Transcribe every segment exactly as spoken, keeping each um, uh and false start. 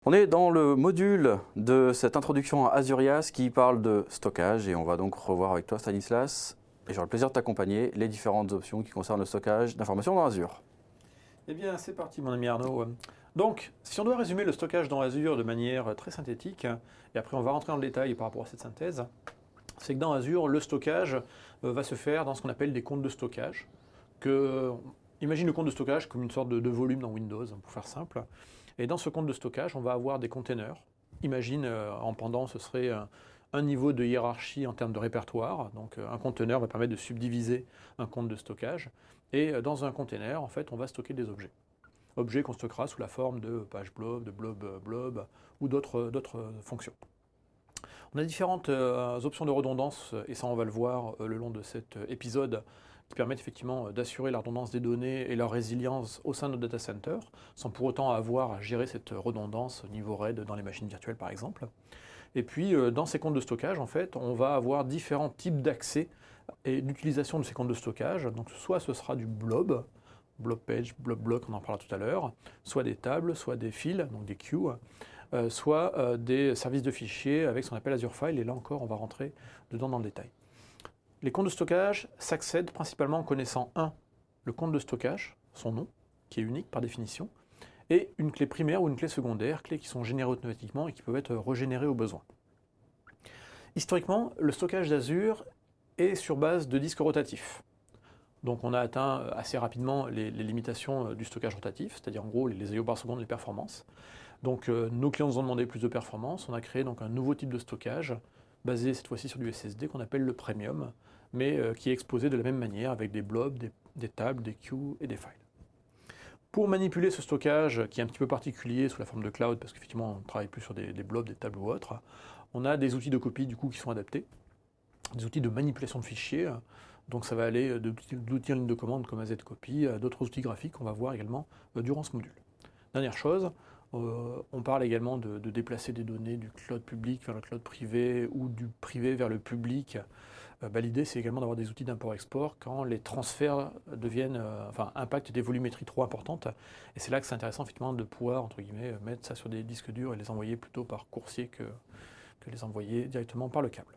On est dans le module de cette introduction à Azurias qui parle de stockage et on va donc revoir avec toi Stanislas, et j'aurai le plaisir de t'accompagner, les différentes options qui concernent le stockage d'informations dans Azure. Eh bien, c'est parti mon ami Arnaud. Donc, si on doit résumer le stockage dans Azure de manière très synthétique, et après on va rentrer dans le détail par rapport à cette synthèse, c'est que dans Azure, le stockage va se faire dans ce qu'on appelle des comptes de stockage. Que, imagine le compte de stockage comme une sorte de, de volume dans Windows, pour faire simple. Et dans ce compte de stockage, on va avoir des containers. Imagine, euh, en pendant, ce serait un, un niveau de hiérarchie en termes de répertoire. Donc, euh, un container va permettre de subdiviser un compte de stockage. Et euh, dans un container, en fait, on va stocker des objets. Objets qu'on stockera sous la forme de page blob, de blob blob ou d'autres fonctions. On a différentes euh, options de redondance, et ça, on va le voir euh, le long de cet euh, épisode, qui permettent effectivement d'assurer la redondance des données et leur résilience au sein de notre data center, sans pour autant avoir à gérer cette redondance au niveau RAID dans les machines virtuelles par exemple. Et puis dans ces comptes de stockage, en fait, on va avoir différents types d'accès et d'utilisation de ces comptes de stockage. Donc soit ce sera du blob, blob page, blob block, on en parlera tout à l'heure, soit des tables, soit des fils, donc des queues, euh, soit euh, des services de fichiers avec ce qu'on appelle Azure File, et là encore on va rentrer dedans dans le détail. Les comptes de stockage s'accèdent principalement en connaissant un, le compte de stockage, son nom, qui est unique par définition, et une clé primaire ou une clé secondaire, clés qui sont générées automatiquement et qui peuvent être régénérées au besoin. Historiquement, le stockage d'Azure est sur base de disques rotatifs. Donc on a atteint assez rapidement les, les limitations du stockage rotatif, c'est-à-dire en gros les I O par seconde, les performances. Donc euh, nos clients nous ont demandé plus de performance, on a créé donc un nouveau type de stockage, basé cette fois-ci sur du S S D qu'on appelle le Premium, mais euh, qui est exposé de la même manière avec des blobs, des, des tables, des queues et des files. Pour manipuler ce stockage qui est un petit peu particulier sous la forme de cloud, parce qu'effectivement on ne travaille plus sur des, des blobs, des tables ou autres, on a des outils de copie du coup qui sont adaptés, des outils de manipulation de fichiers, donc ça va aller d'outils en ligne de commande comme A Z Copy à d'autres outils graphiques qu'on va voir également euh, durant ce module. Dernière chose, Euh, on parle également de, de déplacer des données du cloud public vers le cloud privé ou du privé vers le public. Euh, bah, L'idée, c'est également d'avoir des outils d'import-export quand les transferts deviennent, euh, enfin, impactent des volumétries trop importantes. Et c'est là que c'est intéressant effectivement de pouvoir, entre guillemets, mettre ça sur des disques durs et les envoyer plutôt par coursier que, que les envoyer directement par le câble.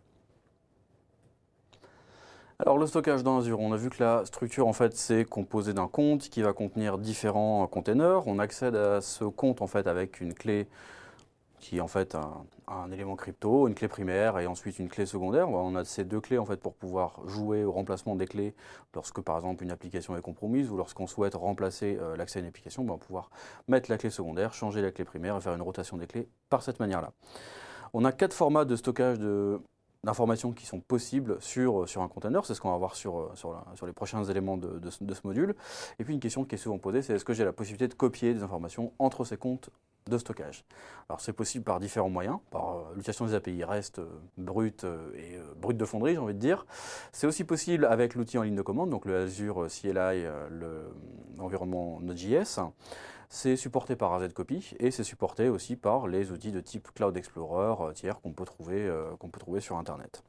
Alors le stockage dans Azure, on a vu que la structure en fait c'est composé d'un compte qui va contenir différents containers. On accède à ce compte en fait avec une clé qui est en fait un, un élément crypto, une clé primaire et ensuite une clé secondaire. On a ces deux clés en fait pour pouvoir jouer au remplacement des clés lorsque par exemple une application est compromise ou lorsqu'on souhaite remplacer euh, l'accès à une application, ben, on va pouvoir mettre la clé secondaire, changer la clé primaire et faire une rotation des clés par cette manière-là. On a quatre formats de stockage de d'informations qui sont possibles sur, sur un container, c'est ce qu'on va voir sur, sur, la, sur les prochains éléments de, de, de ce module. Et puis une question qui est souvent posée, c'est est-ce que j'ai la possibilité de copier des informations entre ces comptes de stockage? Alors c'est possible par différents moyens, par euh, l'utilisation des A P I REST euh, brutes euh, et euh, brutes de fonderie, j'ai envie de dire. C'est aussi possible avec l'outil en ligne de commande, donc le Azure C L I, euh, l'environnement Node.js. C'est supporté par A Z Copy et c'est supporté aussi par les outils de type Cloud Explorer euh, tiers qu'on peut, trouver, euh, qu'on peut trouver sur Internet.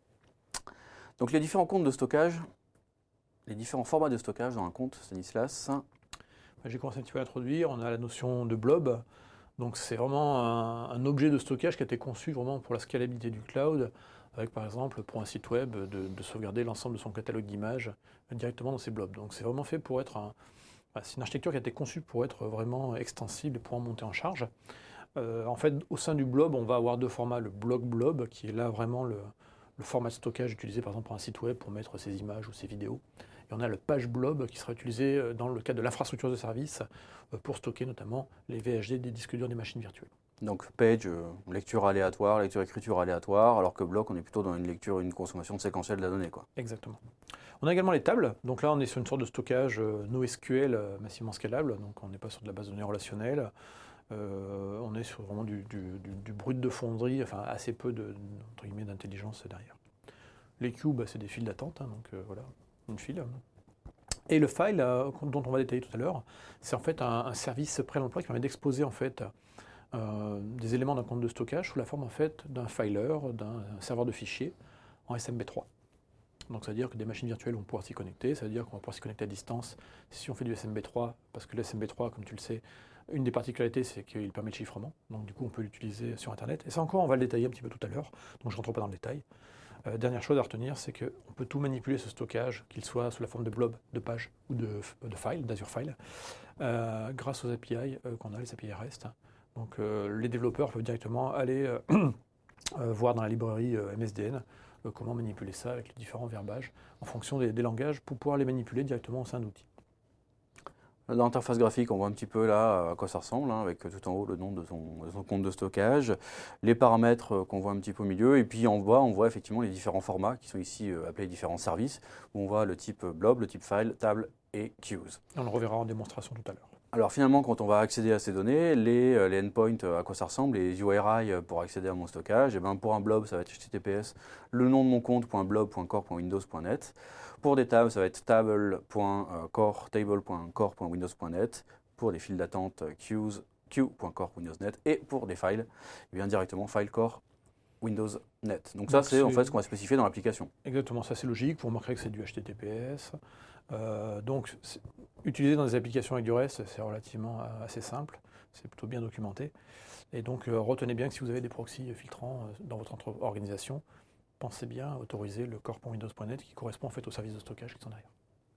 Donc les différents comptes de stockage, les différents formats de stockage dans un compte, Stanislas. J'ai commencé un petit peu à introduire, on a la notion de blob. Donc c'est vraiment un, un objet de stockage qui a été conçu vraiment pour la scalabilité du cloud, avec par exemple pour un site web de, de sauvegarder l'ensemble de son catalogue d'images directement dans ces blobs. Donc c'est vraiment fait pour être un... C'est une architecture qui a été conçue pour être vraiment extensible et pour en monter en charge. Euh, en fait, au sein du blob, on va avoir deux formats. Le block blob, qui est là vraiment le, le format de stockage utilisé par exemple pour un site web pour mettre ses images ou ses vidéos. Et on a le page blob qui sera utilisé dans le cadre de l'infrastructure de service pour stocker notamment les V H D des disques durs des machines virtuelles. Donc page, euh, lecture aléatoire, lecture-écriture aléatoire, alors que bloc, on est plutôt dans une lecture, une consommation séquentielle de la donnée, quoi. Exactement. On a également les tables. Donc là, on est sur une sorte de stockage euh, NoSQL euh, massivement scalable. Donc on n'est pas sur de la base de données relationnelle. Euh, on est sur vraiment du, du, du, du brut de fonderie, enfin assez peu de, entre guillemets, d'intelligence derrière. Les queues, bah, c'est des files d'attente, hein, donc euh, voilà, une file. Et le file, euh, dont on va détailler tout à l'heure, c'est en fait un, un service près l'emploi qui permet d'exposer en fait euh, des éléments d'un compte de stockage sous la forme en fait d'un filer, d'un serveur de fichiers en S M B trois. Donc ça veut dire que des machines virtuelles vont pouvoir s'y connecter, ça veut dire qu'on va pouvoir s'y connecter à distance si on fait du S M B trois, parce que le S M B trois, comme tu le sais, Une des particularités, c'est qu'il permet le chiffrement. Donc du coup, on peut l'utiliser sur Internet. Et ça encore, on va le détailler un petit peu tout à l'heure. Donc je ne rentre pas dans le détail. Euh, dernière chose à retenir, c'est qu'on peut tout manipuler ce stockage, qu'il soit sous la forme de blob, de page ou de, de file, d'Azure File, euh, grâce aux A P I euh, qu'on a, les A P I REST. Donc euh, les développeurs peuvent directement aller euh, euh, voir dans la librairie euh, M S D N euh, comment manipuler ça avec les différents verbages en fonction des, des langages pour pouvoir les manipuler directement au sein d'outils. Dans l'interface graphique, on voit un petit peu là à quoi ça ressemble, hein, avec tout en haut le nom de son, de son compte de stockage, les paramètres qu'on voit un petit peu au milieu, et puis en bas, on voit effectivement les différents formats qui sont ici euh, appelés différents services, où on voit le type blob, le type file, table et queues. On le reverra en démonstration tout à l'heure. Alors finalement, quand on va accéder à ces données, les, les endpoints, à quoi ça ressemble, les U R I pour accéder à mon stockage, et bien pour un blob, ça va être H T T P S, le nom de mon compte, .blob, .core, .windows, .net. Pour des tables, ça va être table.core, table.core.windows.net. Pour des files d'attente, queues, queue.core.windows.net. Et pour des files, eh bien directement filecore, Windows.net. Donc ça, c'est en fait ce qu'on va spécifier dans l'application. Exactement, ça c'est logique. Vous remarquerez que c'est du H T T P S. Euh, donc, utiliser dans des applications avec du REST, c'est relativement euh, assez simple. C'est plutôt bien documenté. Et donc, euh, retenez bien que si vous avez des proxys filtrants euh, dans votre organisation, pensez bien à autoriser le core.windows.net qui correspond en fait au service de stockage qui sont derrière.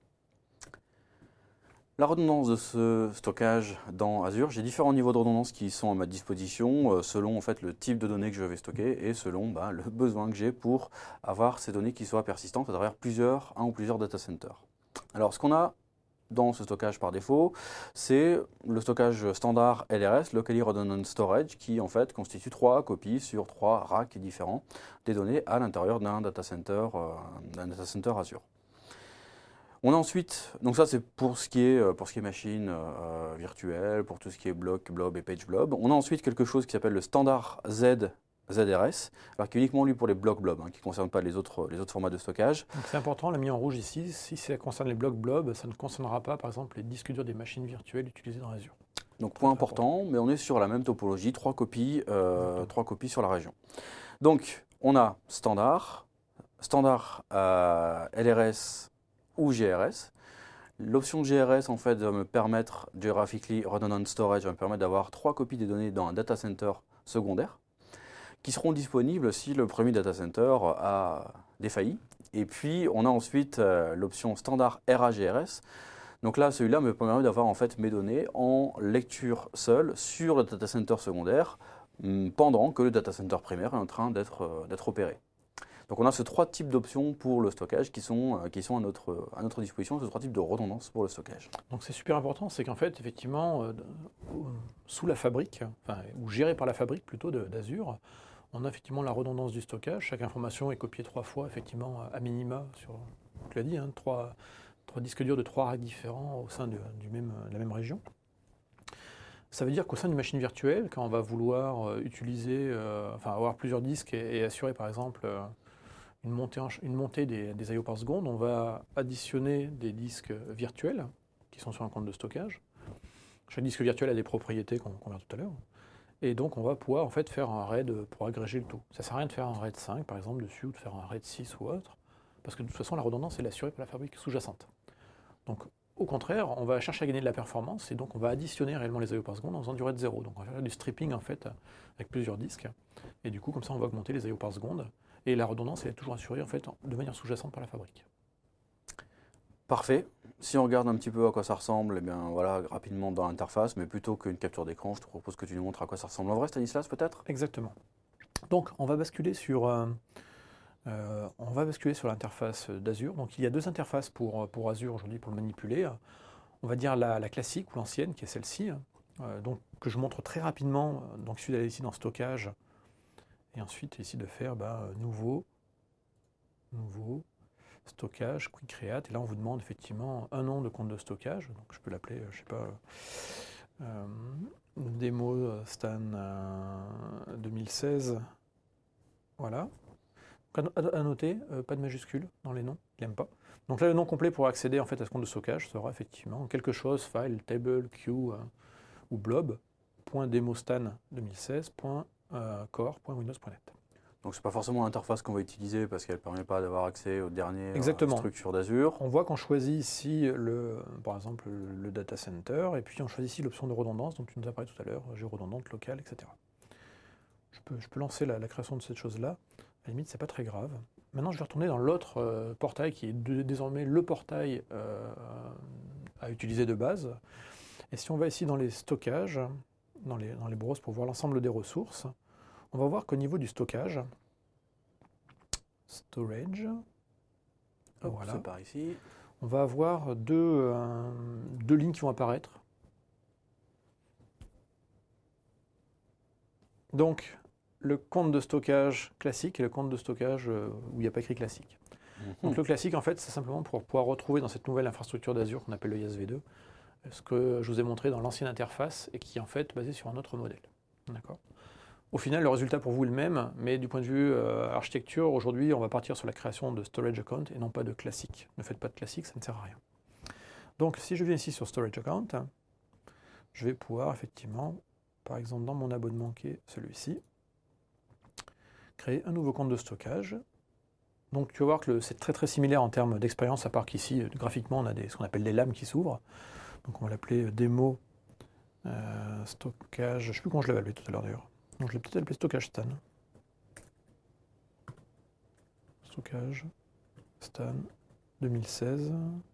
La redondance de ce stockage dans Azure, j'ai différents niveaux de redondance qui sont à ma disposition euh, selon en fait, le type de données que je vais stocker et selon bah, le besoin que j'ai pour avoir ces données qui soient persistantes à travers plusieurs, un ou plusieurs data centers. Alors ce qu'on a dans ce stockage par défaut, c'est le stockage standard L R S, Locally Redundant Storage, qui en fait constitue trois copies sur trois racks différents des données à l'intérieur d'un data center, euh, d'un data center Azure. On a ensuite, donc ça c'est pour ce qui est, pour ce qui est machine euh, virtuelle, pour tout ce qui est block, blob et page blob. On a ensuite quelque chose qui s'appelle le standard Z, Z R S, alors qui est uniquement lui pour les blocs blob, hein, qui ne concerne pas les autres, les autres formats de stockage. C'est important, on l'a mis en rouge ici, si ça concerne les blocs blob, ça ne concernera pas par exemple les disques durs des machines virtuelles utilisées dans Azure. Donc point important, important, mais on est sur la même topologie, trois copies, euh, trois copies sur la région. Donc on a standard, standard euh, L R S ou G R S. L'option G R S en fait va me permettre, Geographically Redundant Storage, va me permettre d'avoir trois copies des données dans un data center secondaire qui seront disponibles si le premier data center a défailli. Et puis on a ensuite euh, l'option standard R A G R S. Donc là, celui-là me permet d'avoir en fait mes données en lecture seule sur le data center secondaire pendant que le data center primaire est en train d'être euh, d'être opéré. Donc on a ces trois types d'options pour le stockage qui sont, euh, qui sont à, notre, à notre disposition, ces trois types de redondance pour le stockage. Donc c'est super important, c'est qu'en fait, effectivement, euh, sous la fabrique, enfin, ou géré par la fabrique plutôt d'Azure, on a effectivement la redondance du stockage. Chaque information est copiée trois fois, effectivement, à minima, sur, tu l'as dit, hein, trois, trois disques durs de trois racks différents au sein de, du même, de la même région. Ça veut dire qu'au sein d'une machine virtuelle, quand on va vouloir euh, utiliser, euh, enfin avoir plusieurs disques et, et assurer par exemple euh, une montée, en, une montée des, des I O par seconde, on va additionner des disques virtuels qui sont sur un compte de stockage. Chaque disque virtuel a des propriétés qu'on qu'on verra tout à l'heure. Et donc on va pouvoir en fait faire un RAID pour agréger le tout. Ça ne sert à rien de faire un RAID cinq par exemple dessus ou de faire un RAID six ou autre, parce que de toute façon la redondance est assurée par la fabrique sous-jacente. Donc au contraire, on va chercher à gagner de la performance et donc on va additionner réellement les I O par seconde en faisant du RAID zéro. Donc on va faire du stripping en fait avec plusieurs disques. Et du coup comme ça on va augmenter les I O par seconde. Et la redondance elle est toujours assurée en fait de manière sous-jacente par la fabrique. Parfait. Si on regarde un petit peu à quoi ça ressemble, eh bien voilà, rapidement dans l'interface, mais plutôt qu'une capture d'écran, je te propose que tu nous montres à quoi ça ressemble en vrai, Stanislas, peut-être ? Exactement. Donc on va basculer sur, euh, euh, on va basculer sur l'interface d'Azure. Donc il y a deux interfaces pour, pour Azure aujourd'hui pour le manipuler. On va dire la, la classique ou l'ancienne, qui est celle-ci, euh, donc que je montre très rapidement. Donc il suffit d'aller ici dans Stockage, et ensuite ici de faire bah, Nouveau, Nouveau, Stockage, Quick Create, et là on vous demande effectivement un nom de compte de stockage, donc je peux l'appeler, je sais pas, euh, démo Stan euh, deux mille seize, voilà. Donc à, à noter, euh, pas de majuscule dans les noms, il n'aime pas. Donc là le nom complet pour accéder en fait à ce compte de stockage sera effectivement quelque chose, file, table, queue euh, ou blob, .demostan deux mille seize, .core.windows.net. Donc c'est pas forcément l'interface qu'on va utiliser parce qu'elle ne permet pas d'avoir accès aux dernières Exactement. structures d'Azure. On voit qu'on choisit ici, le, par exemple, le data center, et puis on choisit ici l'option de redondance, dont tu nous as parlé tout à l'heure, géoredondante, locale, et cetera. Je peux, je peux lancer la, la création de cette chose-là. À la limite, c'est pas très grave. Maintenant, je vais retourner dans l'autre euh, portail, qui est de, désormais le portail euh, à utiliser de base. Et si on va ici dans les stockages, dans les, dans les browsers pour voir l'ensemble des ressources, on va voir qu'au niveau du stockage, storage, Hop, voilà. c'est par ici. On va avoir deux, euh, deux lignes qui vont apparaître. Donc, le compte de stockage classique et le compte de stockage euh, où il n'y a pas écrit classique. Mmh. Donc, le classique, en fait, c'est simplement pour pouvoir retrouver dans cette nouvelle infrastructure d'Azure qu'on appelle le I S V deux, ce que je vous ai montré dans l'ancienne interface et qui est en fait basé sur un autre modèle. D'accord ? Au final, le résultat pour vous est le même, mais du point de vue euh, architecture, aujourd'hui, on va partir sur la création de storage account et non pas de classique. Ne faites pas de classique, ça ne sert à rien. Donc, si je viens ici sur storage account, je vais pouvoir effectivement, par exemple dans mon abonnement qui est celui-ci, créer un nouveau compte de stockage. Donc, tu vas voir que c'est très très similaire en termes d'expérience, à part qu'ici, graphiquement, on a des, ce qu'on appelle des lames qui s'ouvrent. Donc, on va l'appeler démo euh, stockage. Je ne sais plus comment je l'avais appelé tout à l'heure d'ailleurs. Donc, je l'ai peut-être appelé stockage stan. Stockage stan deux mille seize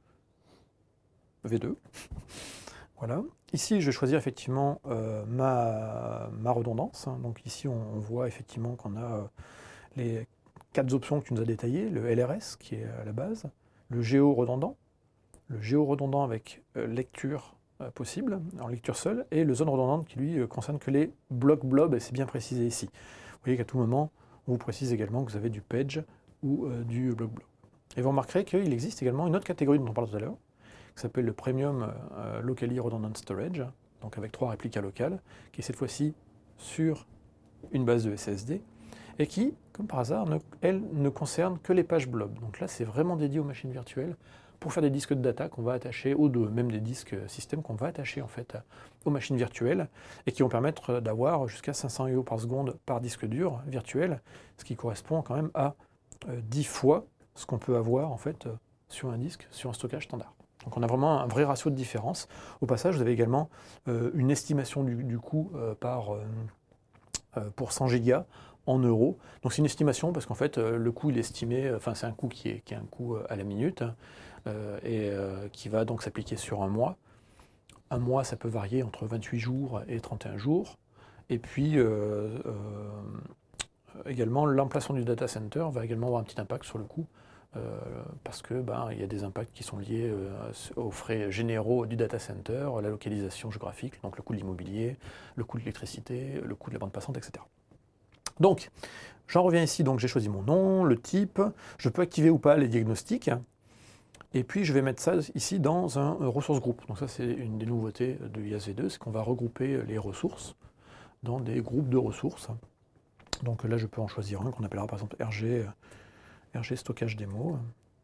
V deux. Voilà. Ici, je vais choisir effectivement euh, ma, ma redondance. Donc ici, on, on voit effectivement qu'on a euh, les quatre options que tu nous as détaillées. Le L R S qui est à la base, le géo-redondant, le géo-redondant avec euh, lecture euh, possible, en lecture seule, et le zone redondante qui lui euh, concerne que les blocs blob, et c'est bien précisé ici. Vous voyez qu'à tout moment, on vous précise également que vous avez du page ou euh, du bloc blob. Et vous remarquerez qu'il existe également une autre catégorie dont on parle tout à l'heure, qui s'appelle le Premium euh, Locally Redundant Storage, donc avec trois réplicas locales, qui est cette fois-ci sur une base de S S D, et qui, comme par hasard, ne, elle ne concerne que les pages blob. Donc là, c'est vraiment dédié aux machines virtuelles pour faire des disques de data qu'on va attacher, ou de, même des disques système qu'on va attacher en fait aux machines virtuelles, et qui vont permettre d'avoir jusqu'à cinq cents I O par seconde par disque dur virtuel, ce qui correspond quand même à euh, dix fois ce qu'on peut avoir en fait sur un disque, sur un stockage standard. Donc on a vraiment un vrai ratio de différence. Au passage, vous avez également euh, une estimation du, du coût euh, par, euh, euh, pour cent gigas en euros. Donc c'est une estimation parce qu'en fait euh, le coût il est estimé, enfin c'est un coût qui est, qui est un coût à la minute euh, et euh, qui va donc s'appliquer sur un mois. Un mois ça peut varier entre vingt-huit jours et trente et un jours. Et puis euh, euh, également l'emplacement du data center va également avoir un petit impact sur le coût. Euh, parce que ben, il y a des impacts qui sont liés euh, aux frais généraux du data center, la localisation géographique, donc le coût de l'immobilier, le coût de l'électricité, le coût de la bande passante, et cetera. Donc, j'en reviens ici, donc j'ai choisi mon nom, le type, je peux activer ou pas les diagnostics, et puis je vais mettre ça ici dans un ressource group. Donc ça c'est une des nouveautés de I S V deux, c'est qu'on va regrouper les ressources dans des groupes de ressources. Donc là je peux en choisir un qu'on appellera par exemple R G. R G stockage démo.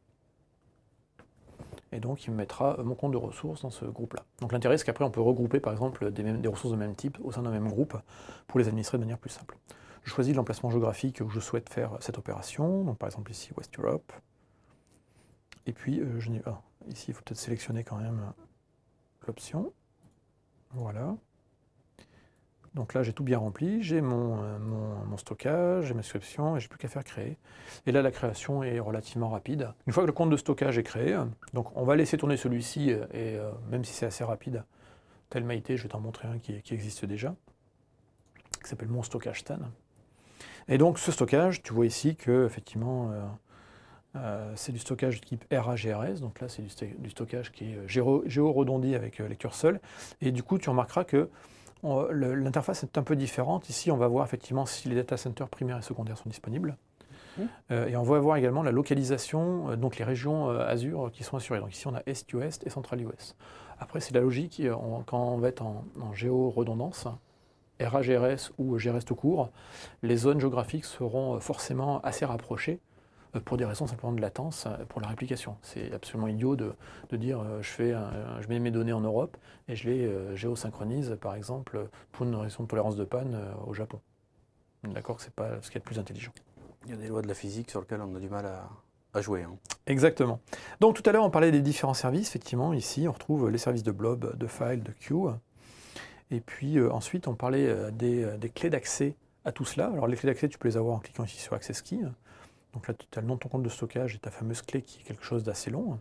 Et donc, il me mettra mon compte de ressources dans ce groupe-là. Donc, l'intérêt, c'est qu'après, on peut regrouper, par exemple, des, mêmes, des ressources de même type au sein d'un même groupe pour les administrer de manière plus simple. Je choisis l'emplacement géographique où je souhaite faire cette opération. Donc, par exemple, ici, West Europe. Et puis, euh, je n'ai, ah, ici, il faut peut-être sélectionner quand même l'option. Voilà. Donc là, j'ai tout bien rempli, j'ai mon, euh, mon, mon stockage, j'ai ma description, et j'ai plus qu'à faire créer. Et là, la création est relativement rapide. Une fois que le compte de stockage est créé, donc on va laisser tourner celui-ci, et euh, même si c'est assez rapide, tel Maïté, je vais t'en montrer un qui, qui existe déjà, qui s'appelle mon stockage stan. Et donc ce stockage, tu vois ici que effectivement, euh, euh, c'est du stockage de type R A G R S, donc là c'est du, du stockage qui est géo-redondé avec euh, lecture seule. Et du coup, tu remarqueras que l'interface est un peu différente. Ici, on va voir effectivement si les data centers primaires et secondaires sont disponibles. Mmh. Euh, et on va voir également la localisation, euh, donc les régions euh, Azure qui sont assurées. Donc ici, on a Est U S et Central U S. Après, c'est la logique, on, quand on va être en, en géo-redondance, R A G R S ou G R S tout court, les zones géographiques seront forcément assez rapprochées pour des raisons simplement de latence pour la réplication. C'est absolument idiot de, de dire euh, je, fais un, je mets mes données en Europe et je les euh, géosynchronise, par exemple, pour une raison de tolérance de panne euh, au Japon. D'accord, que ce n'est pas ce qui est le plus intelligent. Il y a des lois de la physique sur lesquelles on a du mal à, à jouer. Hein. Exactement. Donc tout à l'heure, on parlait des différents services. Effectivement, ici, on retrouve les services de blob, de file, de queue. Et puis euh, ensuite, on parlait euh, des, euh, des clés d'accès à tout cela. Alors les clés d'accès, tu peux les avoir en cliquant ici sur Access Key. Donc là, tu as le nom de ton compte de stockage et ta fameuse clé qui est quelque chose d'assez long.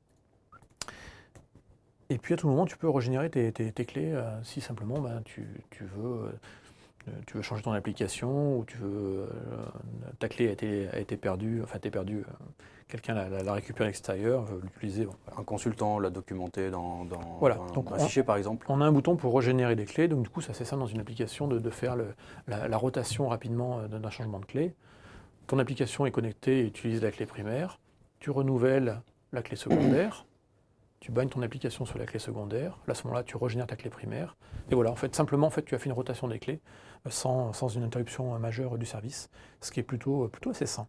Et puis à tout moment, tu peux régénérer tes, tes, tes clés euh, si simplement ben, tu, tu, veux, euh, tu veux changer ton application ou tu veux, euh, ta clé a été, a été perdue, enfin t'es perdu, euh, quelqu'un l'a, l'a récupéré à l'extérieur, veut l'utiliser. Bon, voilà. Un consultant l'a documenté dans, dans, voilà. dans donc un on, fichier par exemple. On a un bouton pour régénérer des clés, donc du coup ça c'est ça dans une application de, de faire le, la, la rotation rapidement d'un changement de clé. Ton application est connectée et utilise la clé primaire, tu renouvelles la clé secondaire, tu bagnes ton application sur la clé secondaire, là, à ce moment-là tu régénères ta clé primaire, et voilà, en fait, simplement en fait, tu as fait une rotation des clés sans, sans une interruption majeure du service, ce qui est plutôt, plutôt assez sain.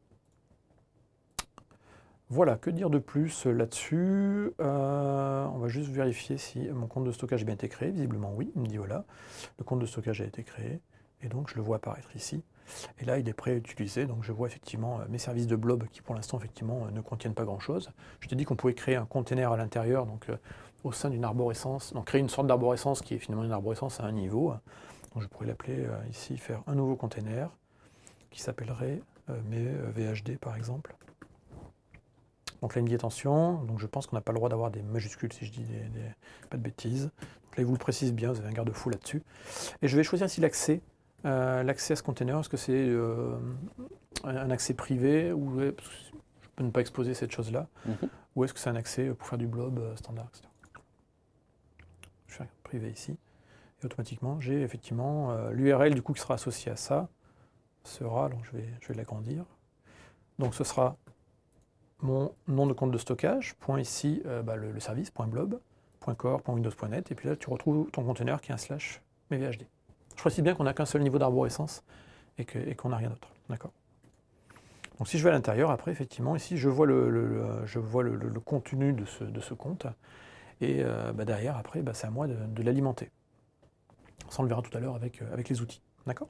Voilà, que dire de plus là-dessus euh, On va juste vérifier si mon compte de stockage a bien été créé. Visiblement oui, il me dit voilà, le compte de stockage a été créé, et donc je le vois apparaître ici. Et là, il est prêt à utiliser, donc je vois effectivement mes services de blob qui pour l'instant effectivement ne contiennent pas grand-chose. Je t'ai dit qu'on pouvait créer un container à l'intérieur, donc euh, au sein d'une arborescence, donc créer une sorte d'arborescence qui est finalement une arborescence à un niveau. Donc je pourrais l'appeler euh, ici, faire un nouveau container qui s'appellerait euh, mes euh, V H D par exemple. Donc là, il me dit attention, donc je pense qu'on n'a pas le droit d'avoir des majuscules si je dis des, des, pas de bêtises. Donc là, il vous le précise bien, vous avez un garde-fou là-dessus. Et je vais choisir ici l'accès. Euh, l'accès à ce container, est-ce que c'est euh, un accès privé ou je peux ne pas exposer cette chose-là, mm-hmm. ou est-ce que c'est un accès pour faire du blob euh, standard, et cetera. Je fais privé ici, et automatiquement j'ai effectivement euh, l'U R L du coup qui sera associé à ça, sera, donc je vais, je vais l'agrandir, donc ce sera mon nom de compte de stockage, point ici euh, bah, le, le service, point blob, point core, point windows point net, et puis là tu retrouves ton container qui est un slash mes V H D. Je précise bien qu'on n'a qu'un seul niveau d'arborescence et qu'on n'a rien d'autre. D'accord. Donc si je vais à l'intérieur, après, effectivement, ici, je vois le, le, le, je vois le, le, le contenu de ce, de ce compte. Et euh, bah, derrière, après, bah, c'est à moi de, de l'alimenter. Ça, on le verra tout à l'heure avec, euh, avec les outils. D'accord.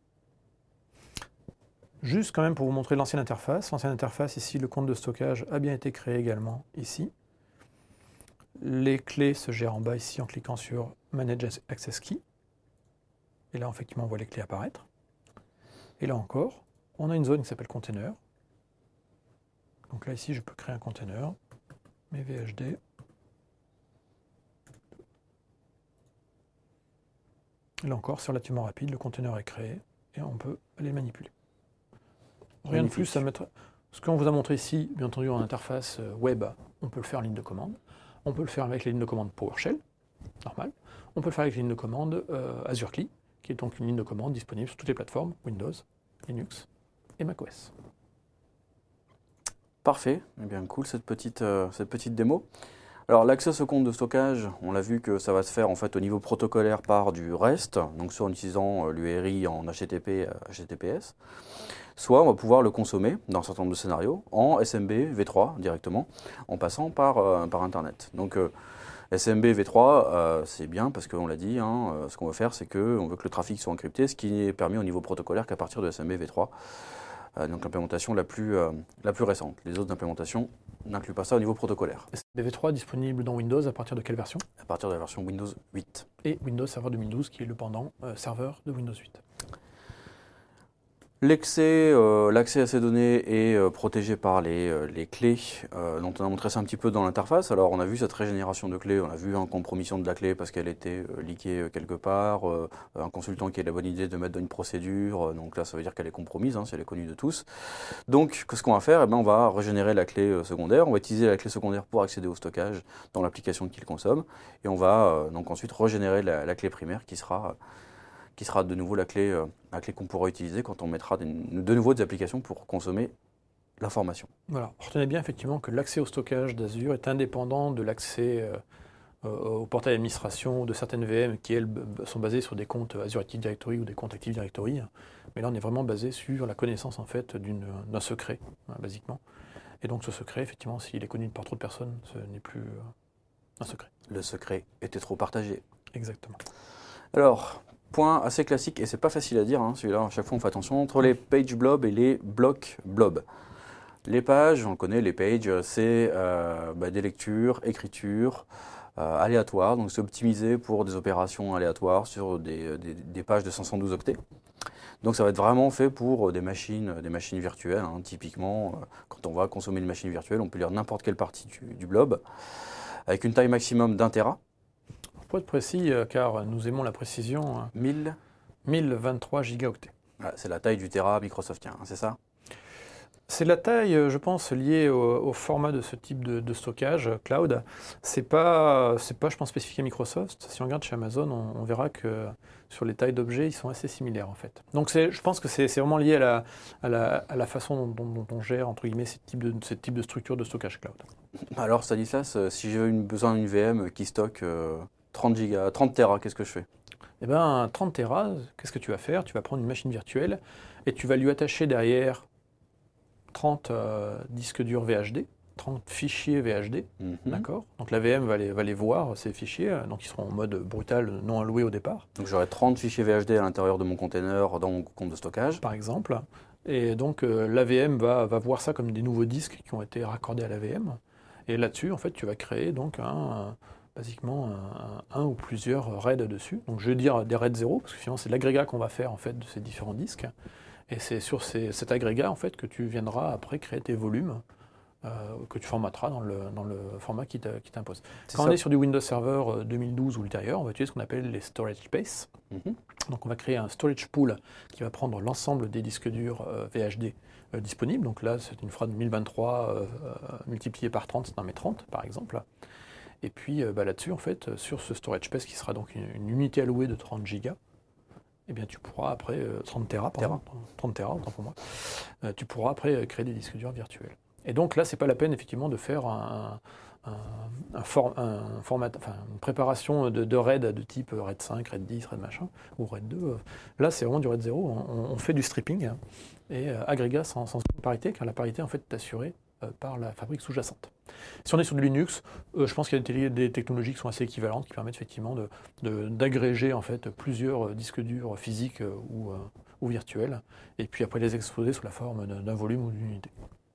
Juste quand même pour vous montrer l'ancienne interface. L'ancienne interface, ici, le compte de stockage a bien été créé également ici. Les clés se gèrent en bas ici en cliquant sur Manage Access Key. Et là, effectivement, on voit les clés apparaître. Et là encore, on a une zone qui s'appelle container. Donc là, ici, je peux créer un container, mes V H D. Et là encore, c'est relativement rapide, le container est créé et on peut aller le manipuler. Rien Magnifique. de plus à mettre. Ce qu'on vous a montré ici, bien entendu, en interface web, on peut le faire en ligne de commande. On peut le faire avec les lignes de commande PowerShell, normal. On peut le faire avec les lignes de commande euh, Azure Key, qui est donc une ligne de commande disponible sur toutes les plateformes, Windows, Linux et macOS. Parfait, eh bien cool cette petite, euh, cette petite démo. Alors l'accès au compte de stockage, on l'a vu que ça va se faire en fait au niveau protocolaire par du REST, donc soit en utilisant l'U R I en H T T P, H T T P S, soit on va pouvoir le consommer dans un certain nombre de scénarios en S M B V trois directement, en passant par, euh, par Internet. Donc euh, S M B V trois, euh, c'est bien parce qu'on l'a dit, hein, euh, ce qu'on veut faire, c'est qu'on veut que le trafic soit encrypté, ce qui est permis au niveau protocolaire qu'à partir de S M B V trois. Euh, donc l'implémentation la plus, euh, la plus récente. Les autres implémentations n'incluent pas ça au niveau protocolaire. S M B V trois disponible dans Windows à partir de quelle version? À partir de la version Windows huit. Et Windows Server deux mille douze qui est le pendant euh, serveur de Windows huit. L'accès euh, l'accès à ces données est euh, protégé par les, euh, les clés euh, dont on a montré ça un petit peu dans l'interface. Alors on a vu cette régénération de clés, on a vu une compromission de la clé parce qu'elle était euh, leakée euh, quelque part, euh, un consultant qui a la bonne idée de mettre dans une procédure, euh, donc là ça veut dire qu'elle est compromise, hein, si elle est connue de tous. Donc ce qu'on va faire, eh ben, on va régénérer la clé euh, secondaire, on va utiliser la clé secondaire pour accéder au stockage dans l'application qu'il consomme, et on va euh, donc ensuite régénérer la, la clé primaire qui sera... Euh, qui sera de nouveau la clé, euh, la clé qu'on pourra utiliser quand on mettra des, de nouveau des applications pour consommer l'information. Voilà. Retenez bien effectivement que l'accès au stockage d'Azure est indépendant de l'accès euh, au portail d'administration de certaines V M qui, elles, sont basées sur des comptes Azure Active Directory ou des comptes Active Directory. Mais là, on est vraiment basé sur la connaissance en fait d'un secret, hein, basiquement. Et donc ce secret, effectivement, s'il est connu par trop de personnes, ce n'est plus euh, un secret. Le secret était trop partagé. Exactement. Alors, point assez classique, et c'est pas facile à dire, hein, celui-là, à chaque fois on fait attention, entre les page blob et les block blob. Les pages, on le connaît, les pages, c'est euh, bah, des lectures, écritures, euh, aléatoires, donc c'est optimisé pour des opérations aléatoires sur des, des, des pages de cinq cent douze octets. Donc ça va être vraiment fait pour des machines, des machines virtuelles, hein. Typiquement, euh, quand on va consommer une machine virtuelle, on peut lire n'importe quelle partie du, du blob, avec une taille maximum d'un téra. Pour être précis, euh, car nous aimons la précision, hein, mille. mille vingt-trois gigaoctets. Voilà, c'est la taille du téra microsoftien, hein, c'est ça? C'est la taille, euh, je pense, liée au, au format de ce type de, de stockage euh, cloud. C'est pas, c'est pas, je pense, spécifique à Microsoft. Si on regarde chez Amazon, on, on verra que sur les tailles d'objets, ils sont assez similaires en fait. Donc c'est, je pense que c'est, c'est vraiment lié à la, à la, à la façon dont, dont on gère entre guillemets ce type de, ce type de structure de stockage cloud. Alors Stanislas, euh, si j'ai une- besoin d'une V M qui stocke euh, trente gigas, trente téra, qu'est-ce que je fais? Eh bien, trente téra, qu'est-ce que tu vas faire? Tu vas prendre une machine virtuelle et tu vas lui attacher derrière trente euh, disques durs V H D, trente fichiers V H D, Mhm. d'accord? Donc la V M va les, va les voir, ces fichiers, euh, donc ils seront en mode brutal, non alloué au départ, Donc j'aurai trente fichiers V H D à l'intérieur de mon container dans mon compte de stockage. par exemple. Et donc euh, la V M va, va voir ça comme des nouveaux disques qui ont été raccordés à la V M. Et là-dessus, en fait, tu vas créer donc un, un- basiquement un, un- un ou plusieurs RAID dessus. Donc je vais dire des RAID zéro, parce que finalement c'est l'agrégat qu'on va faire en fait de ces différents disques. Et c'est sur ces- cet agrégat en fait que tu viendras après créer tes volumes euh, que tu formateras dans le, dans le format qui t'a- qui t'impose. C'est Quand ça. on est sur du Windows Server euh, deux mille douze ou ultérieur, on va utiliser ce qu'on appelle les storage space. Mhm. Donc on va créer un storage pool qui va prendre l'ensemble des disques durs euh, V H D euh, disponibles. Donc là, c'est une phrase de mille vingt-trois euh, euh, multiplié par trente, c'est un mètre trente par exemple. Et puis euh, bah, là-dessus, en fait, euh, sur ce storage space qui sera donc une, une unité allouée de trente gigas, eh bien tu pourras après, euh, trente téra, pardon, trente téra, autant pour moi, euh, tu pourras après euh, créer des disques durs virtuels. Et donc là, c'est pas la peine effectivement de faire un, un, un, for- un format, enfin, une préparation de, de RAID de type RAID cinq, RAID dix, RAID machin, ou RAID deux. Là, c'est vraiment du RAID zéro. On, on fait du stripping hein, et euh, agrégat sans, sans aucune parité, car la parité en fait est assurée euh, par la fabrique sous-jacente. Si on est sur du Linux, euh, je pense qu'il y a des, des technologies qui sont assez équivalentes, qui permettent effectivement de, de- d'agréger en fait plusieurs euh, disques durs physiques euh, ou, euh, ou virtuels, et puis après les exposer sous la forme d'un, d'un volume ou d'une unité.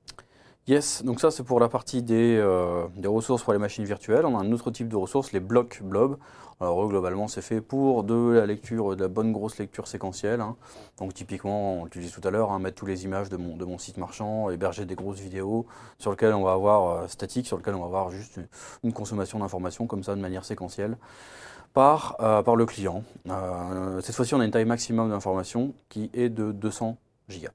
Yes, donc ça c'est pour la partie des, euh, des ressources pour les machines virtuelles. On a un autre type de ressources, les blocs blob. Alors eux, globalement, c'est fait pour de la lecture, de la bonne grosse lecture séquentielle, hein. Donc typiquement, on l'utilise tout à l'heure, hein, mettre toutes les images de mon, de mon site marchand, héberger des grosses vidéos sur lesquelles on va avoir euh, statique, sur lesquelles on va avoir juste une, une consommation d'informations comme ça de manière séquentielle par, euh, par le client. Euh, cette fois-ci, on a une taille maximum d'information qui est de deux cents gigas.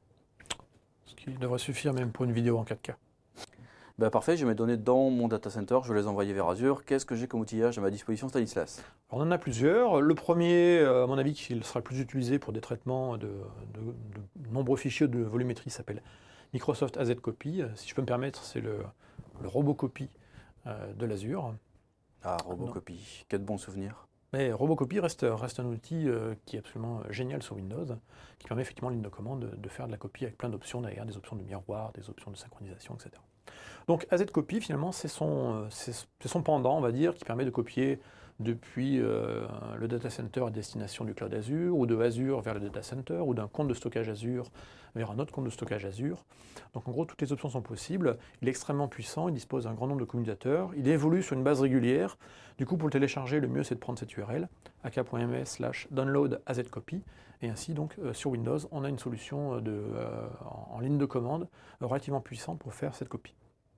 Ce qui devrait suffire même pour une vidéo en quatre K. Ben parfait, j'ai mes données dans mon data center, je vais les envoyer vers Azure. Qu'est-ce que j'ai comme outillage à ma disposition, Stanislas? On en a plusieurs. Le premier, euh, à mon avis, qui sera le plus utilisé pour des traitements de, de- de nombreux fichiers de volumétrie s'appelle Microsoft A Z Copy. Euh, Si je peux me permettre, c'est le, le Robocopy euh, de l'Azure. Ah, Robocopy, quel bon souvenir. Mais Robocopy reste, reste un outil euh, qui est absolument génial sur Windows, qui permet effectivement en ligne de commande de, de faire de la copie avec plein d'options derrière, des options de miroir, des options de synchronisation, et cetera. Donc A Z Copy, finalement, c'est son, euh, c'est c'est son pendant, on va dire, qui permet de copier depuis euh, le data center à destination du cloud Azure, ou de Azure vers le data center, ou d'un compte de stockage Azure vers un autre compte de stockage Azure. Donc en gros, toutes les options sont possibles. Il est extrêmement puissant, il dispose d'un grand nombre de commutateurs, il évolue sur une base régulière. Du coup, pour le télécharger, le mieux c'est de prendre cette U R L, ak.ms slash download azcopy, et ainsi donc euh, sur Windows, on a une solution de, euh, en, en ligne de commande euh, relativement puissante pour faire cette copie.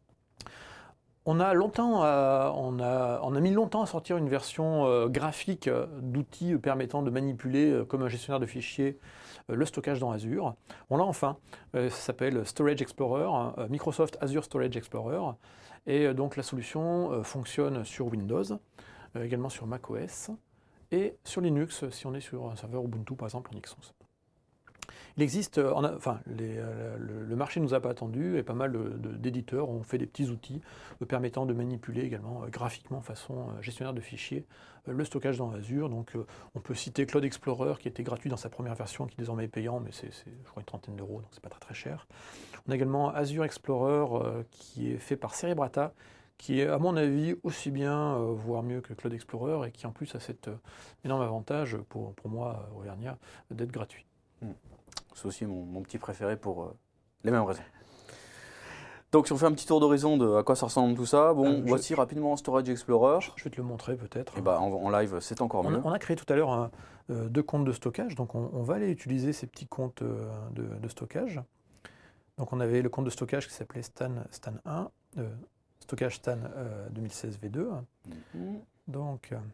On a, longtemps à- on, a, on a mis longtemps à sortir une version euh, graphique euh, d'outils permettant de manipuler, euh, comme un gestionnaire de fichiers, euh, le stockage dans Azure. On l'a enfin, euh, ça s'appelle Storage Explorer, hein, euh, Microsoft Azure Storage Explorer. Et euh, donc la solution euh, fonctionne sur Windows, euh, également sur macOS, et sur Linux, si on est sur un serveur Ubuntu par exemple en Xons. Il existe, euh, en a- enfin, les, euh, le, le marché ne nous a pas attendu et pas mal de- de- d'éditeurs ont fait des petits outils euh, permettant de manipuler également euh, graphiquement, façon euh, gestionnaire de fichiers, euh, le stockage dans Azure. Donc, euh, on peut citer Cloud Explorer qui était gratuit dans sa première version, qui désormais est payant, mais c'est, c'est, je crois, une trentaine d'euros, donc c'est pas très très cher. On a également Azure Explorer euh, qui est fait par Cerebrata, qui est à mon avis aussi bien, euh, voire mieux que Cloud Explorer, et qui en plus a cet euh, énorme avantage pour, pour moi, euh, Auvergnat, d'être gratuit. Mm. C'est aussi mon, mon petit préféré pour euh, les mêmes raisons. Donc si on fait un petit tour d'horizon de à quoi ça ressemble tout ça, bon, Euh, je- voici rapidement Storage Explorer. Je vais te le montrer peut-être. Et bah en, en live, c'est encore On mieux. a, on a créé tout à l'heure un, euh, deux comptes de stockage, donc on, on va aller utiliser ces petits comptes euh, de, de stockage. Donc on avait le compte de stockage qui s'appelait Stan, Stan un, euh, stockage Stan euh, deux mille seize V deux. Mhm. Donc euh,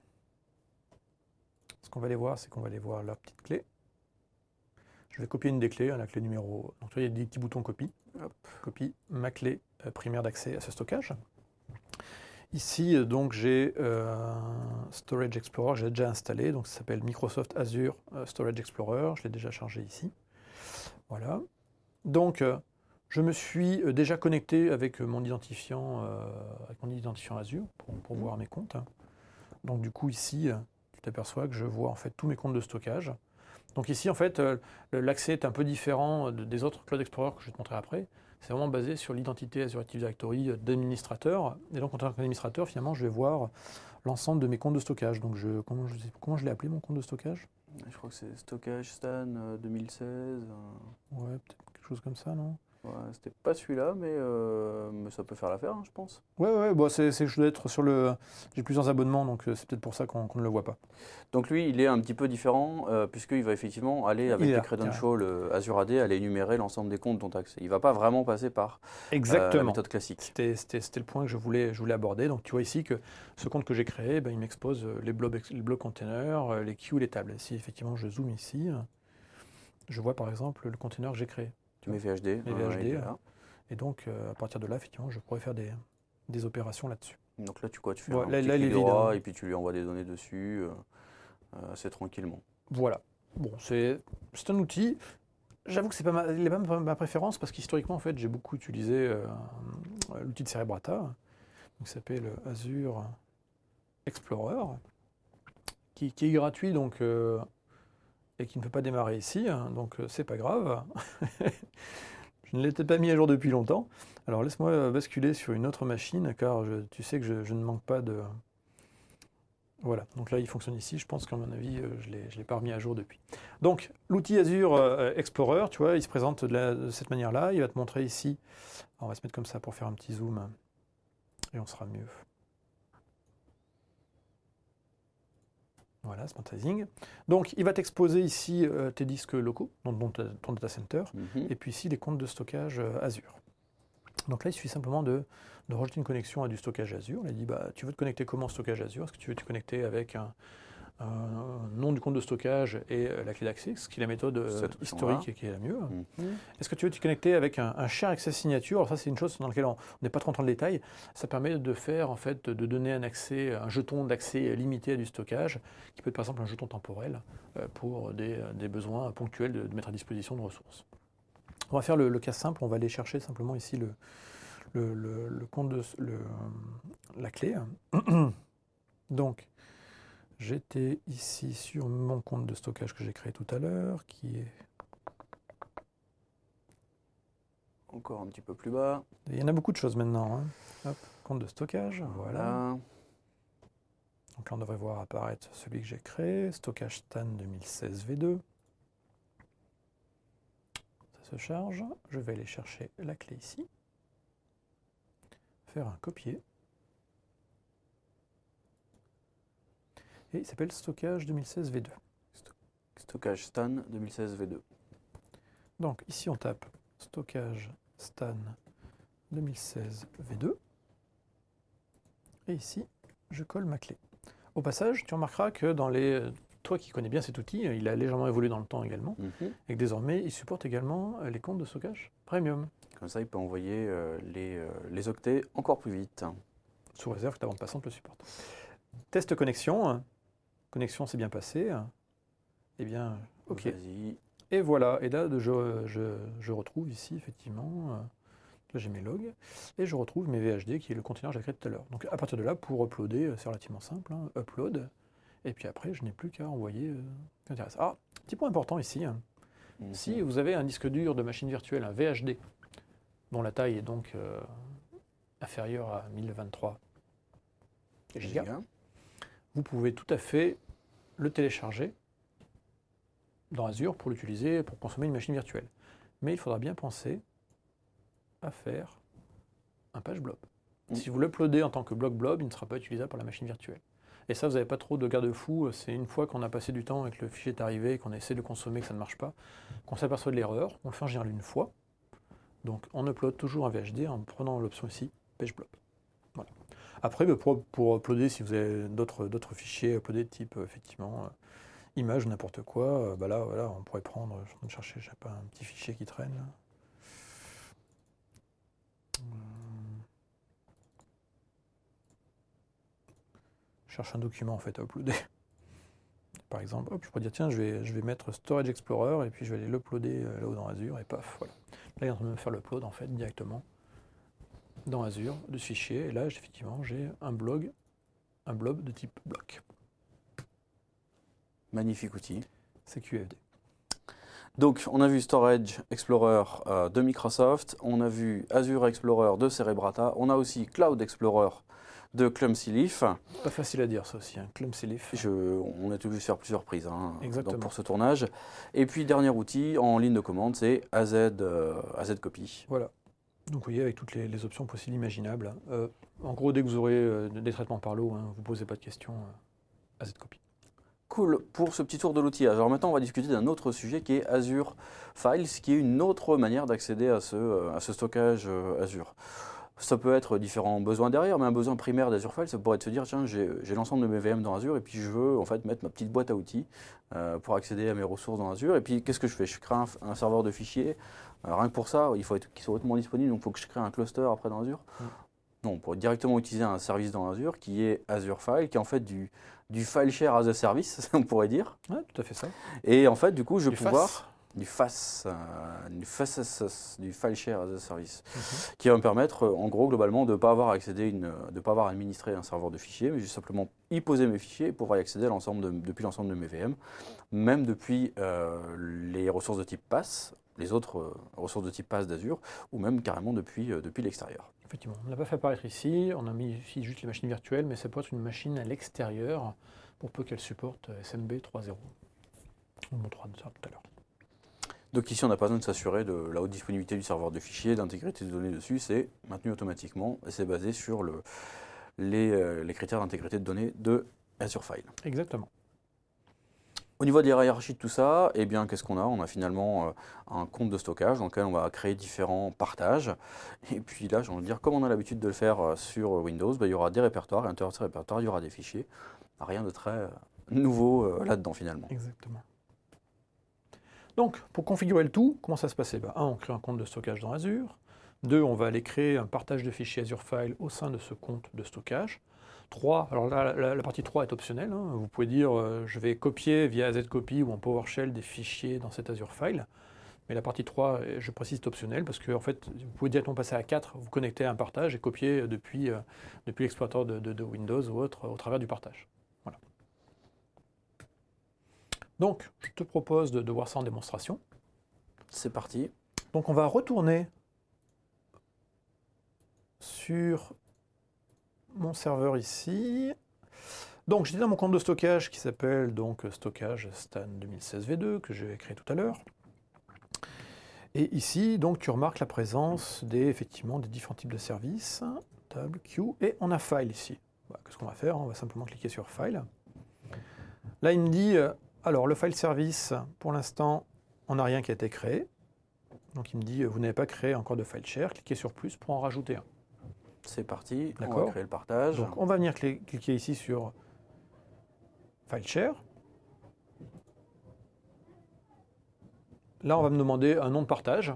ce qu'on va aller voir, c'est qu'on va aller voir leur petite clé. Je vais copier une des clés, hein, la clé numéro. Donc tu vois, il y a des petits boutons copie. Hop, copie ma clé euh, primaire d'accès à ce stockage. Ici, euh, donc j'ai euh, un Storage Explorer, j'ai déjà installé, donc ça s'appelle Microsoft Azure euh, Storage Explorer. Je l'ai déjà chargé ici. Voilà. Donc euh, je me suis euh, déjà connecté avec mon identifiant, euh, avec mon identifiant Azure pour, pour voir mes comptes. Donc du coup ici, euh, tu t'aperçois que je vois en fait tous mes comptes de stockage. Donc ici, en fait, euh, l'accès est un peu différent de- des autres Cloud Explorer que je vais te montrer après. C'est vraiment basé sur l'identité Azure Active Directory euh, d'administrateur. Et donc, en tant qu'administrateur, finalement, je vais voir l'ensemble de mes comptes de stockage. Donc, je, comment je, comment je l'ai appelé, mon compte de stockage? Je crois que c'est Stockage Stan euh, deux mille seize. euh, Ouais, peut-être quelque chose comme ça, non? Ouais, c'était pas celui-là, mais, euh, mais ça peut faire l'affaire, hein, je pense. Ouais, ouais, bon, c'est c'est que je dois être sur le... J'ai plusieurs abonnements, donc euh, c'est peut-être pour ça qu'on qu'on ne le voit pas. Donc lui, il est un petit peu différent, euh, puisqu'il va effectivement aller avec Il est les là, credentials euh, Azure A D, aller énumérer l'ensemble des comptes dont tu as accès. Il ne va pas vraiment passer par euh, la Exactement. méthode classique. C'était c'était- c'était le point que je voulais, je voulais aborder. Donc tu vois ici que ce compte que j'ai créé, ben, il m'expose euh, les blocs les blocs containers, euh, les queues, les tables. Si effectivement je zoome ici, euh, je vois par exemple le container que j'ai créé. Tu Mes vois, V H D. mes ouais, V H D. il est euh, là. Et donc euh, à partir de là, effectivement, je pourrais faire des, des opérations là-dessus. Donc là, tu, quoi, tu fais Bon, un là- petit là, il est clic vide, droit hein. et puis tu lui envoies des données dessus euh, euh, assez tranquillement. Voilà. Bon, c'est c'est un outil. J'avoue que c'est pas ma, il est pas ma, ma préférence parce qu'historiquement, en fait, j'ai beaucoup utilisé euh, l'outil de Cerebrata, donc, qui s'appelle Azure Explorer, qui, qui est gratuit donc, euh, et qui ne peut pas démarrer ici, hein, donc euh, c'est pas grave. Je ne l'étais pas mis à jour depuis longtemps. Alors laisse-moi basculer sur une autre machine, car je- tu sais que je, je ne manque pas de... Voilà, donc là il fonctionne ici, je pense qu'à mon avis, euh, je ne l'ai pas remis à jour depuis. Donc l'outil Azure euh, Explorer, tu vois, il se présente de, la- de cette manière-là, il va te montrer ici, on va se mettre comme ça pour faire un petit zoom, et on sera mieux. Voilà, Spantazing. Donc il va t'exposer ici euh, tes disques locaux, donc, donc ton data center, Mhm. et puis ici les comptes de stockage euh, Azure. Donc là, il suffit simplement de, de rajouter une connexion à du stockage Azure. Il dit, bah, tu veux te connecter comment au stockage Azure? Est-ce que tu veux te connecter avec un, un- un nom du compte de stockage et euh, la clé d'accès, ce qui est la méthode euh, Cette option-là. historique et qui est la mieux? Mhm. Est-ce que tu veux te connecter avec un, un share access signature? Alors ça, c'est une chose dans laquelle on n'est pas trop entré dans le détail. Ça permet de faire, en fait, de donner un accès, un jeton d'accès limité à du stockage, qui peut être par exemple un jeton temporel euh, pour des, des besoins ponctuels de, de mettre à disposition de ressources. On va faire le, le cas simple. On va aller chercher simplement ici le, le, le, le compte de le, la clé. Donc, j'étais ici sur mon compte de stockage que j'ai créé tout à l'heure, qui est... Encore un petit peu plus bas. Il y en a beaucoup de choses maintenant. Hein. Hop, compte de stockage, voilà. Voilà. Donc là, on devrait voir apparaître celui que j'ai créé, stockage Stan deux mille seize V deux. Ça se charge. Je vais aller chercher la clé ici. Faire un copier. Et il s'appelle stockage deux mille seize V deux. Stockage Stan deux mille seize V deux. Donc ici, on tape stockage Stan deux mille seize V deux. Et ici, je colle ma clé. Au passage, tu remarqueras que dans les... Toi qui connais bien cet outil, il a légèrement évolué dans le temps également, Mhm. et que désormais, il supporte également les comptes de stockage premium, Comme ça, il peut envoyer euh, les, euh, les octets encore plus vite. sous réserve que ta bande passante le supporte. Test connexion. Connexion s'est bien passée. Eh bien, ok. Vas-y. Et voilà. Et là, je, je, je retrouve ici, effectivement, euh, là j'ai mes logs, et je retrouve mes V H D, qui est le conteneur que j'ai créé tout à l'heure. Donc à partir de là, pour uploader, euh, c'est relativement simple. Hein, upload. Et puis après, je n'ai plus qu'à envoyer euh, ce qui m'intéresse. Ah, petit point important ici. Hein. Mhm. Si vous avez un disque dur de machine virtuelle, un V H D, dont la taille est donc euh, inférieur à mille vingt-trois gigas, Giga. vous pouvez tout à fait le télécharger dans Azure pour l'utiliser, pour consommer une machine virtuelle. Mais il faudra bien penser à faire un page blob. Mmh. Si vous l'uploadez en tant que bloc blob, il ne sera pas utilisable par la machine virtuelle. Et ça, vous n'avez pas trop de garde-fous. C'est une fois qu'on a passé du temps et que le fichier est arrivé et qu'on essaie de consommer, que ça ne marche pas, qu'on s'aperçoit de l'erreur. On le fait en général une fois. Donc on upload toujours un V H D en prenant l'option ici, page blob. Voilà. Après, bah, pour, pour uploader, si vous avez d'autres d'autres fichiers uploadés de type, euh, effectivement, euh, image, n'importe quoi, euh, bah là, voilà, on pourrait prendre, je suis en train de chercher, je sais pas, un petit fichier qui traîne. Je cherche un document en fait à uploader. Par exemple, hop, je pourrais dire tiens, je vais, je vais mettre Storage Explorer et puis je vais aller l'uploader euh, là-haut dans Azure et paf, voilà. Là, il est en train de me faire l'upload en fait directement dans Azure de ce fichier. Et là, effectivement, j'ai un blog, un blob de type bloc. Magnifique outil. C'est Q F D. Donc, on a vu Storage Explorer euh, de Microsoft, on a vu Azure Explorer de Cerebrata, on a aussi Cloud Explorer de Clumsy Leaf. Pas facile à dire ça aussi, hein. Clumsy Leaf. Je, on a tout vu se faire plusieurs prises hein, Exactement. donc pour ce tournage. Et puis, dernier outil en ligne de commande, c'est A Z, euh, A Z Copy. Voilà. Donc, vous voyez, avec toutes les, les options possibles imaginables. Euh, en gros, dès que vous aurez euh, des traitements par l'eau, hein, vous ne posez pas de questions, euh, A Z Copy. Cool pour ce petit tour de l'outillage. Alors maintenant, on va discuter d'un autre sujet qui est Azure Files, qui est une autre manière d'accéder à ce, à ce stockage Azure. Ça peut être différents besoins derrière, mais un besoin primaire d'Azure Files, ça pourrait être de se dire, tiens, j'ai l'ensemble de mes V M dans Azure et puis je veux en fait mettre ma petite boîte à outils euh, pour accéder à mes ressources dans Azure. Et puis qu'est-ce que je fais? Je crée un, un serveur de fichiers. Euh, rien que pour ça, il faut qu'il soit hautement disponible, donc il faut que je crée un cluster après dans Azure. Mm. Non, on pourrait directement utiliser un service dans Azure qui est Azure File, qui est en fait du, du file share as a service, on pourrait dire. Oui, tout à fait ça. Et en fait, du coup, je vais du pouvoir... F A S. Du F A S, euh, du F A S, du file share as a service, Mm-hmm. qui va me permettre, en gros, globalement, de ne pas avoir accédé, une, de pas avoir administré un serveur de fichiers, mais juste simplement y poser mes fichiers et pouvoir y accéder à l'ensemble de, depuis l'ensemble de mes V M, même depuis euh, les ressources de type pass, les autres euh, ressources de type pass d'Azure, ou même carrément depuis, euh, depuis l'extérieur. Effectivement, on ne l'a pas fait apparaître ici, on a mis ici juste les machines virtuelles, mais ça peut être une machine à l'extérieur, pour peu qu'elle supporte S M B trois point zéro. On le montrera tout à l'heure. Donc ici, on n'a pas besoin de s'assurer de la haute disponibilité du serveur de fichiers, d'intégrité de données dessus, c'est maintenu automatiquement et c'est basé sur le, les, euh, les critères d'intégrité de données de Azure File. Exactement. Au niveau de la hiérarchie de tout ça, eh bien, qu'est-ce qu'on a? On a finalement euh, un compte de stockage dans lequel on va créer différents partages. Et puis là, j'ai envie de dire, comme on a l'habitude de le faire euh, sur Windows, bah, il y aura des répertoires, et à l'intérieur de ces répertoires, il y aura des fichiers. Rien de très euh, nouveau euh, là-dedans finalement. Exactement. Donc, pour configurer le tout, comment ça se passait? bah, un, on crée un compte de stockage dans Azure. Deux, on va aller créer un partage de fichiers Azure File au sein de ce compte de stockage. trois, alors là, la, la partie trois est optionnelle. Hein. Vous pouvez dire, euh, je vais copier via A Z Copy ou en PowerShell des fichiers dans cet Azure File. Mais la partie trois, je précise, est optionnelle parce que en fait, vous pouvez directement passer à quatre, vous connecter à un partage et copier depuis, euh, depuis l'exploiteur de, de, de Windows ou autre au travers du partage. Voilà. Donc, je te propose de, de voir ça en démonstration. C'est parti. Donc, on va retourner sur mon serveur ici. Donc, j'étais dans mon compte de stockage qui s'appelle donc stockage Stan deux mille seize V deux que j'ai créé tout à l'heure. Et ici, donc, tu remarques la présence des, effectivement, des différents types de services, table, queue, et on a file ici. Voilà, qu'est-ce qu'on va faire? On va simplement cliquer sur file. Là, il me dit, euh, alors, le file service, pour l'instant, on n'a rien qui a été créé. Donc, il me dit, vous n'avez pas créé encore de file share. Cliquez sur plus pour en rajouter un. C'est parti, on D'accord. va créer le partage. Donc, on va venir cl cliquer ici sur file share. Là, on va me demander un nom de partage.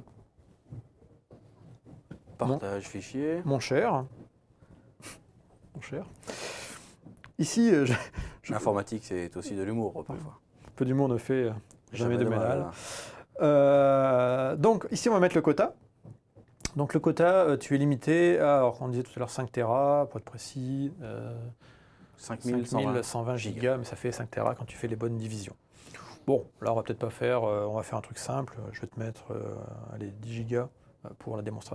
Partage mon, fichier. Mon cher. Mon cher. Ici, euh, l'informatique, c'est aussi de l'humour parfois. Un peu d'humour ne fait jamais, jamais de mal. mal. Hein. Euh, donc, ici, on va mettre le quota. Donc, le quota, tu es limité à, alors, on disait tout à l'heure cinq téra, pour être précis, euh, cinq mille cent vingt gigas, mais ça fait cinq téra quand tu fais les bonnes divisions. Bon, là, on va peut-être pas faire, euh, on va faire un truc simple. Je vais te mettre euh, allez, dix gigas pour la démonstration.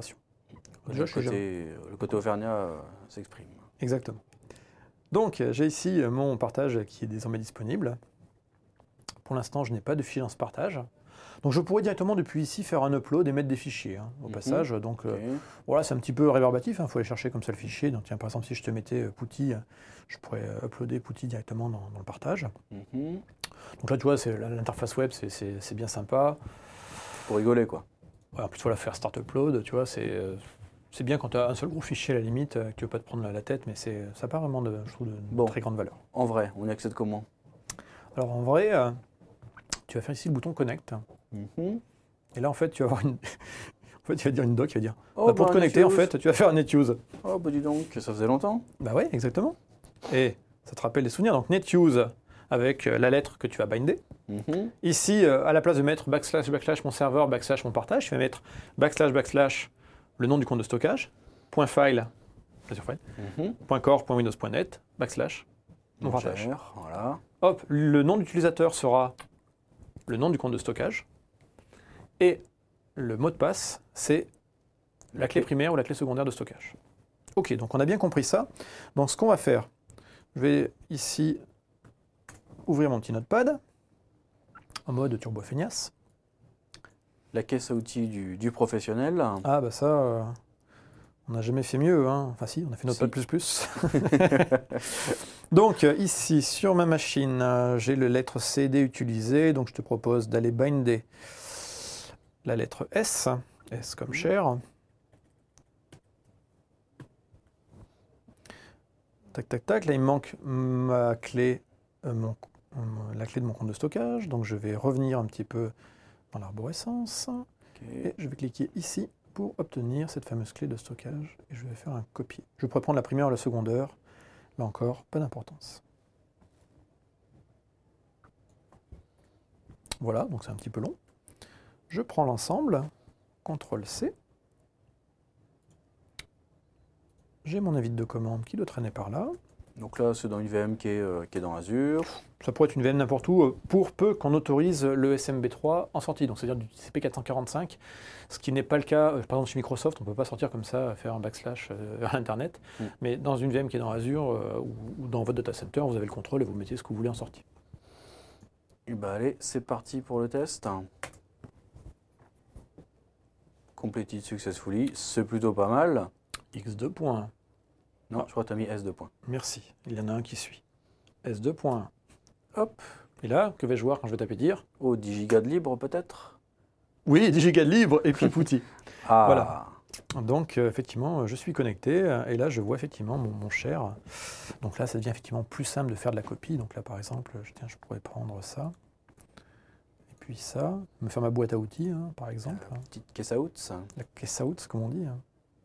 Déjà, le, je suis côté, le côté Auvergnat euh, s'exprime. Exactement. Donc, j'ai ici mon partage qui est désormais disponible. Pour l'instant, je n'ai pas de fichier dans ce partage. Donc, je pourrais directement depuis ici faire un upload et mettre des fichiers hein, au Mhm. passage. Donc, Ok. euh, voilà, c'est un petit peu réverbatif. Il faut aller chercher comme ça le fichier. Donc, tiens, par exemple, si je te mettais euh, Putty, je pourrais euh, uploader Putty directement dans, dans le partage. Mhm. Donc là, tu vois, c'est, l'interface web, c'est, c'est, c'est bien sympa. Pour rigoler, quoi. Ouais, en plus, voilà, faire start upload, tu vois, c'est, euh, c'est bien quand tu as un seul gros fichier à la limite, euh, que tu veux pas te prendre la, la tête, mais c'est, ça n'a pas vraiment de, je trouve, de Bon. très grande valeur. En vrai, on y accède comment? Alors en vrai, euh, tu vas faire ici le bouton Connect. Mhm. Et là, en fait, tu vas avoir une. En fait, tu vas dire une doc qui va dire. Oh, bah, pour bah, te connecter, en NetUse. fait, tu vas faire un NetUse. Oh, bah dis donc, ça faisait longtemps. Bah ouais, exactement. Et ça te rappelle des souvenirs. Donc NetUse avec euh, la lettre que tu vas binder. Mhm. Ici, euh, à la place de mettre backslash, backslash mon serveur, backslash mon partage, tu vas mettre backslash, backslash le nom du compte de stockage, point file, sur file, Mhm. point core, point windows, point net, backslash mon Mon partage. cher, voilà. Hop, le nom d'utilisateur sera le nom du compte de stockage. Et le mot de passe, c'est la clé primaire ou la clé secondaire de stockage. Ok, donc on a bien compris ça. Donc ce qu'on va faire, je vais ici ouvrir mon petit notepad en mode turbo feignasse. La caisse à outils du, du professionnel. Ah bah ça, euh, on n'a jamais fait mieux. Hein. Enfin si, on a fait notepad Si. plus plus. Donc euh, ici, sur ma machine, euh, j'ai le lettre C D utilisée. Donc je te propose d'aller binder la lettre S. S comme cher. Tac, tac, tac. Là, il me manque ma clé, euh, mon, euh, la clé de mon compte de stockage. Donc, je vais revenir un petit peu dans l'arborescence. Okay. Et je vais cliquer ici pour obtenir cette fameuse clé de stockage. Et je vais faire un copier. Je pourrais prendre la première ou la secondaire. Là encore, pas d'importance. Voilà, donc c'est un petit peu long. Je prends l'ensemble. contrôle C. J'ai mon invite de commande qui doit traîner par là. Donc là, c'est dans une V M qui est, euh, qui est dans Azure. Ça pourrait être une V M n'importe où, euh, pour peu qu'on autorise le S M B trois en sortie, donc c'est-à-dire du T C P quatre cent quarante-cinq, ce qui n'est pas le cas, euh, par exemple chez Microsoft, on ne peut pas sortir comme ça, faire un backslash euh, à Internet, Mm. mais dans une V M qui est dans Azure euh, ou, ou dans votre data center, vous avez le contrôle et vous mettez ce que vous voulez en sortie. Et bah allez, c'est parti pour le test. Completed successfully, c'est plutôt pas mal. X deux points. Non, Ah. je crois que tu as mis S deux points. Merci, il y en a un qui suit. S deux points. Hop. Et là, que vais-je voir quand je vais taper dire? Oh, dix gigas de libre peut-être? Oui, dix gigas de libre et puis Putty. Ah. Voilà. Donc, euh, effectivement, je suis connecté euh, et là, je vois effectivement mon, mon cher. Donc là, ça devient effectivement plus simple de faire de la copie. Donc là, par exemple, je, tiens, je pourrais prendre ça. Et puis ça, me faire ma boîte à outils, hein, par exemple. Euh, petite caisse out, ça. La caisse out, comme on dit. Hein.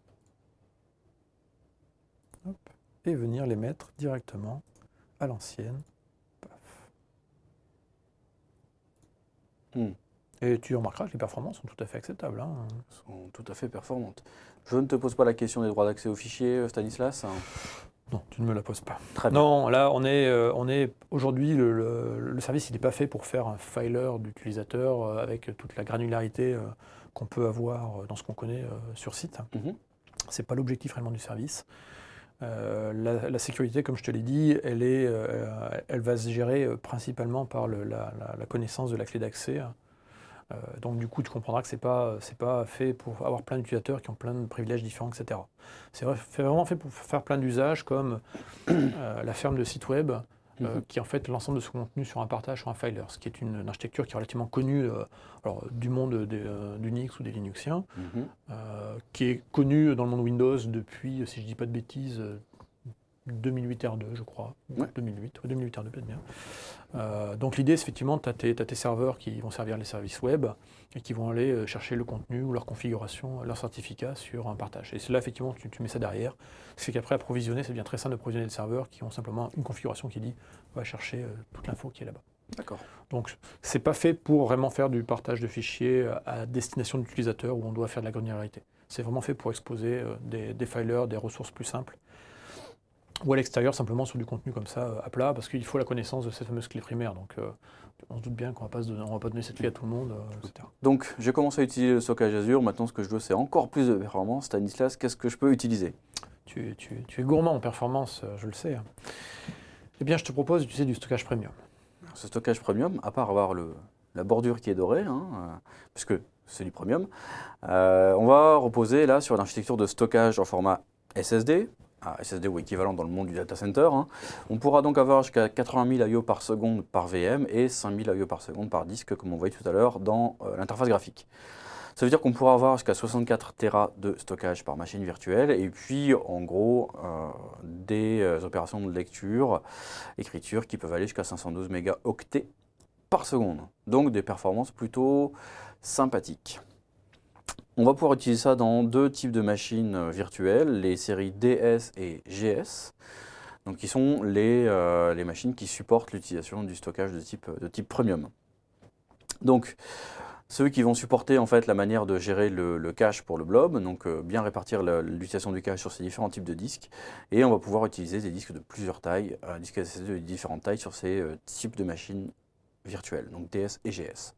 Hop. Et venir les mettre directement à l'ancienne. Paf. Hmm. Et tu remarqueras que les performances sont tout à fait acceptables. Hein. Sont tout à fait performantes. Je ne te pose pas la question des droits d'accès aux fichiers, euh, Stanislas. Non, tu ne me la poses pas. Très bien. Non, là, on est, euh, on est aujourd'hui, le, le, le service, il n'est pas fait pour faire un filer d'utilisateur euh, avec toute la granularité euh, qu'on peut avoir dans ce qu'on connaît euh, sur site. Mhm. Ce n'est pas l'objectif réellement du service. Euh, la, la sécurité, comme je te l'ai dit, elle, est, euh, elle va se gérer principalement par le, la, la, la connaissance de la clé d'accès. Euh, donc du coup, tu comprendras que ce n'est pas, c'est pas fait pour avoir plein d'utilisateurs qui ont plein de privilèges différents, et cetera. C'est vraiment fait pour faire plein d'usages comme euh, la ferme de site web, euh, Mhm. qui est en fait l'ensemble de ce contenu sur un partage, sur un filer, ce qui est une, une architecture qui est relativement connue euh, alors, du monde des, euh, d'Unix ou des Linuxiens, Mhm. euh, qui est connue dans le monde Windows depuis, si je ne dis pas de bêtises, euh, deux mille huit R deux, je crois. Ouais. deux mille huit, ouais, deux mille huit R deux, peut-être bien. Euh, donc l'idée, c'est effectivement, tu as tes, t'as tes serveurs qui vont servir les services web et qui vont aller euh, chercher le contenu ou leur configuration, leur certificat sur un partage. Et c'est là, effectivement, tu, tu mets ça derrière. C'est qu'après, approvisionner, c'est bien très simple de provisionner des serveurs qui ont simplement une configuration qui dit va chercher euh, toute l'info qui est là-bas. D'accord. Donc, c'est pas fait pour vraiment faire du partage de fichiers à destination d'utilisateurs où on doit faire de la granularité. C'est vraiment fait pour exposer euh, des, des filers, des ressources plus simples ou à l'extérieur simplement sur du contenu comme ça euh, à plat, parce qu'il faut la connaissance de cette fameuse clé primaire. Donc euh, on se doute bien qu'on ne va pas se donner- on va pas donner cette clé à tout le monde, euh, et cetera. Donc, j'ai commencé à utiliser le stockage Azure. Maintenant, ce que je veux, c'est encore plus de performance. Stanislas, qu'est-ce que je peux utiliser? Tu, tu- tu es gourmand en performance, euh, je le sais. Eh bien, je te propose d'utiliser du stockage premium. Ce stockage premium, à part avoir le, la bordure qui est dorée, hein, euh, puisque c'est du premium, euh, on va reposer là sur une architecture de stockage en format S S D, ah, S S D ou équivalent dans le monde du data center. Hein. On pourra donc avoir jusqu'à quatre-vingt mille I O par seconde par V M et cinq mille I O par seconde par disque, comme on voyait tout à l'heure dans euh, l'interface graphique. Ça veut dire qu'on pourra avoir jusqu'à soixante-quatre téra de stockage par machine virtuelle et puis en gros euh, des euh, opérations de lecture, écriture qui peuvent aller jusqu'à cinq cent douze mégaoctets par seconde. Donc des performances plutôt sympathiques. On va pouvoir utiliser ça dans deux types de machines virtuelles, les séries D S et G S, donc qui sont les, euh, les machines qui supportent l'utilisation du stockage de type, de type premium. Donc ceux qui vont supporter en fait la manière de gérer le, le cache pour le blob, donc euh, bien répartir l'utilisation du cache sur ces différents types de disques, et on va pouvoir utiliser des disques de plusieurs tailles, euh, disques S S D de différentes tailles sur ces euh, types de machines virtuelles, donc D S et G S.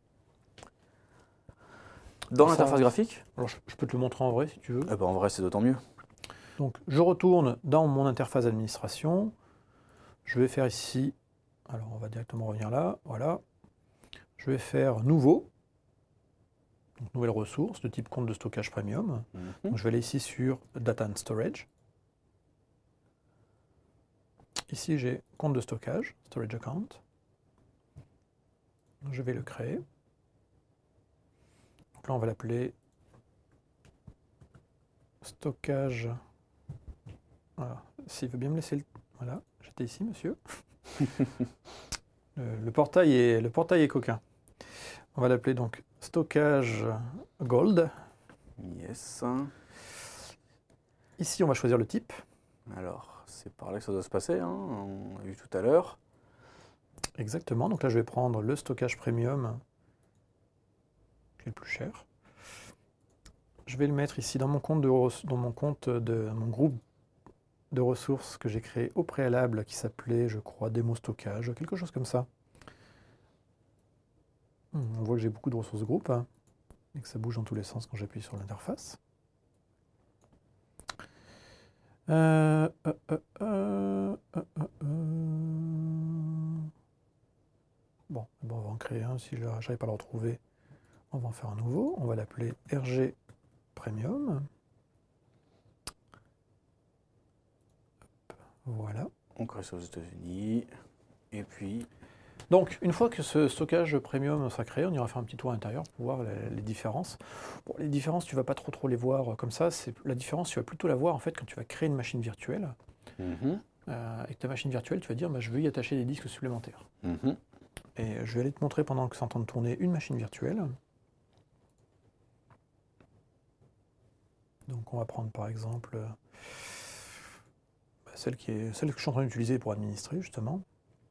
Dans l'interface graphique, alors je, je peux te le montrer en vrai si tu veux. eh ben, en vrai c'est d'autant mieux. Donc je retourne dans mon interface administration. Je vais faire ici, alors on va directement revenir là, voilà. Je vais faire nouveau, donc nouvelle ressource de type compte de stockage premium. Mm-hmm. Donc je vais aller ici sur Data and Storage. Ici j'ai compte de stockage, Storage Account. Donc, je vais le créer. Donc là on va l'appeler stockage. Voilà. S'il veut bien me laisser le... Voilà, j'étais ici, monsieur. le, le, portail est, le portail est coquin. On va l'appeler donc stockage gold. Yes. Ici, on va choisir le type. Alors, c'est par là que ça doit se passer, hein, on a vu tout à l'heure. Exactement. Donc là, je vais prendre le stockage premium, qui est le plus cher. Je vais le mettre ici dans mon compte de, dans mon compte de mon groupe de ressources que j'ai créé au préalable, qui s'appelait, je crois, démo stockage, quelque chose comme ça. On voit que j'ai beaucoup de ressources groupes, hein, et que ça bouge dans tous les sens quand j'appuie sur l'interface. Euh, euh, euh, euh, euh, euh. Bon, bon, on va en créer un. Si je n'arrive pas à le retrouver, on va en faire un nouveau. On va l'appeler R G Premium. Voilà. On crée ça aux États-Unis. Et puis. Donc, une fois que ce stockage premium sera créé, on ira faire un petit tour à l'intérieur pour voir les, les différences. Bon, les différences, tu ne vas pas trop trop les voir comme ça. C'est la différence, tu vas plutôt la voir en fait quand tu vas créer une machine virtuelle. Mm-hmm. Euh, avec ta machine virtuelle, tu vas dire, bah, je veux y attacher des disques supplémentaires. Mm-hmm. Et je vais aller te montrer pendant que c'est en train de tourner une machine virtuelle. Donc, on va prendre par exemple euh, bah, celle, qui est, celle que je suis en train d'utiliser pour administrer justement.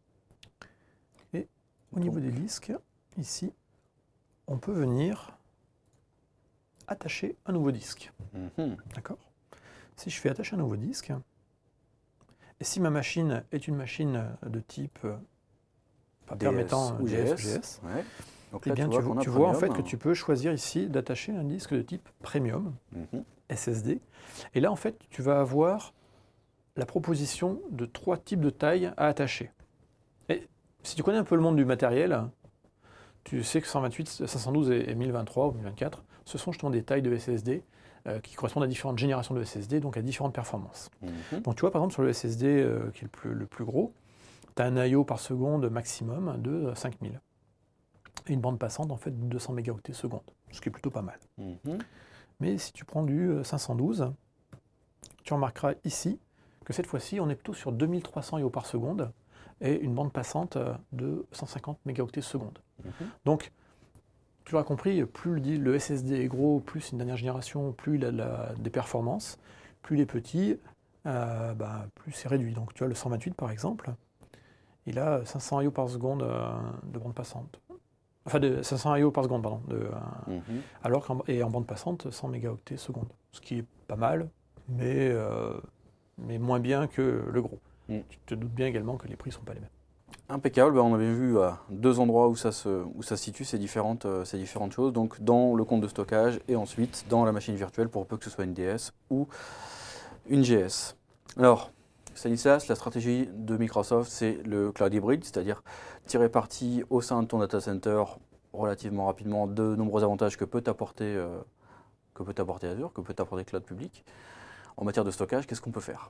Et au niveau des disques, ici, on peut venir attacher un nouveau disque. Mm-hmm. D'accord ? Si je fais attacher un nouveau disque, et si ma machine est une machine de type euh, permettant ou D S ou G S, ouais. Donc eh là, bien, tu vois, tu, qu'on a tu vois en premium, fait que tu peux choisir ici d'attacher un disque de type premium, mm-hmm. S S D. Et là, en fait, tu vas avoir la proposition de trois types de tailles à attacher. Et si tu connais un peu le monde du matériel, tu sais que cent vingt-huit, cinq cent douze et mille vingt-trois ou mille vingt-quatre, ce sont justement des tailles de S S D euh, qui correspondent à différentes générations de S S D, donc à différentes performances. Mm-hmm. Donc tu vois, par exemple, sur le S S D euh, qui est le plus, le plus gros, tu as un I O par seconde maximum de cinq mille. Et une bande passante en fait de deux cents mégaoctets seconde, ce qui est plutôt pas mal. Mm-hmm. Mais si tu prends du cinq cent douze, tu remarqueras ici que cette fois-ci, on est plutôt sur deux mille trois cents I O par seconde et une bande passante de cent cinquante mégaoctets seconde. Mm-hmm. Donc, tu l'auras compris, plus le, le S S D est gros, plus c'est une dernière génération, plus il a la, des performances, plus il est petit, euh, bah, plus c'est réduit. Donc tu vois, le cent vingt-huit par exemple, il a cinq cents I O par seconde euh, de bande passante. Enfin, de cinq cents I O par seconde, pardon. De, euh, Mm-hmm. alors qu'en et en bande passante, cent mégaoctets seconde. Ce qui est pas mal, mais euh, mais moins bien que le gros. Mm. Tu te doutes bien également que les prix ne sont pas les mêmes. Impeccable, ben, on avait vu à deux endroits où ça se, où ça se situe, ces différentes, euh, ces différentes choses, donc dans le compte de stockage et ensuite dans la machine virtuelle pour peu que ce soit une D S ou une G S. Alors, Stanislas, la stratégie de Microsoft, c'est le cloud hybride, c'est-à-dire tirer parti au sein de ton data center relativement rapidement de nombreux avantages que peut t'apporter euh, que peut t'apporter Azure, que peut t'apporter Cloud Public. En matière de stockage, qu'est-ce qu'on peut faire?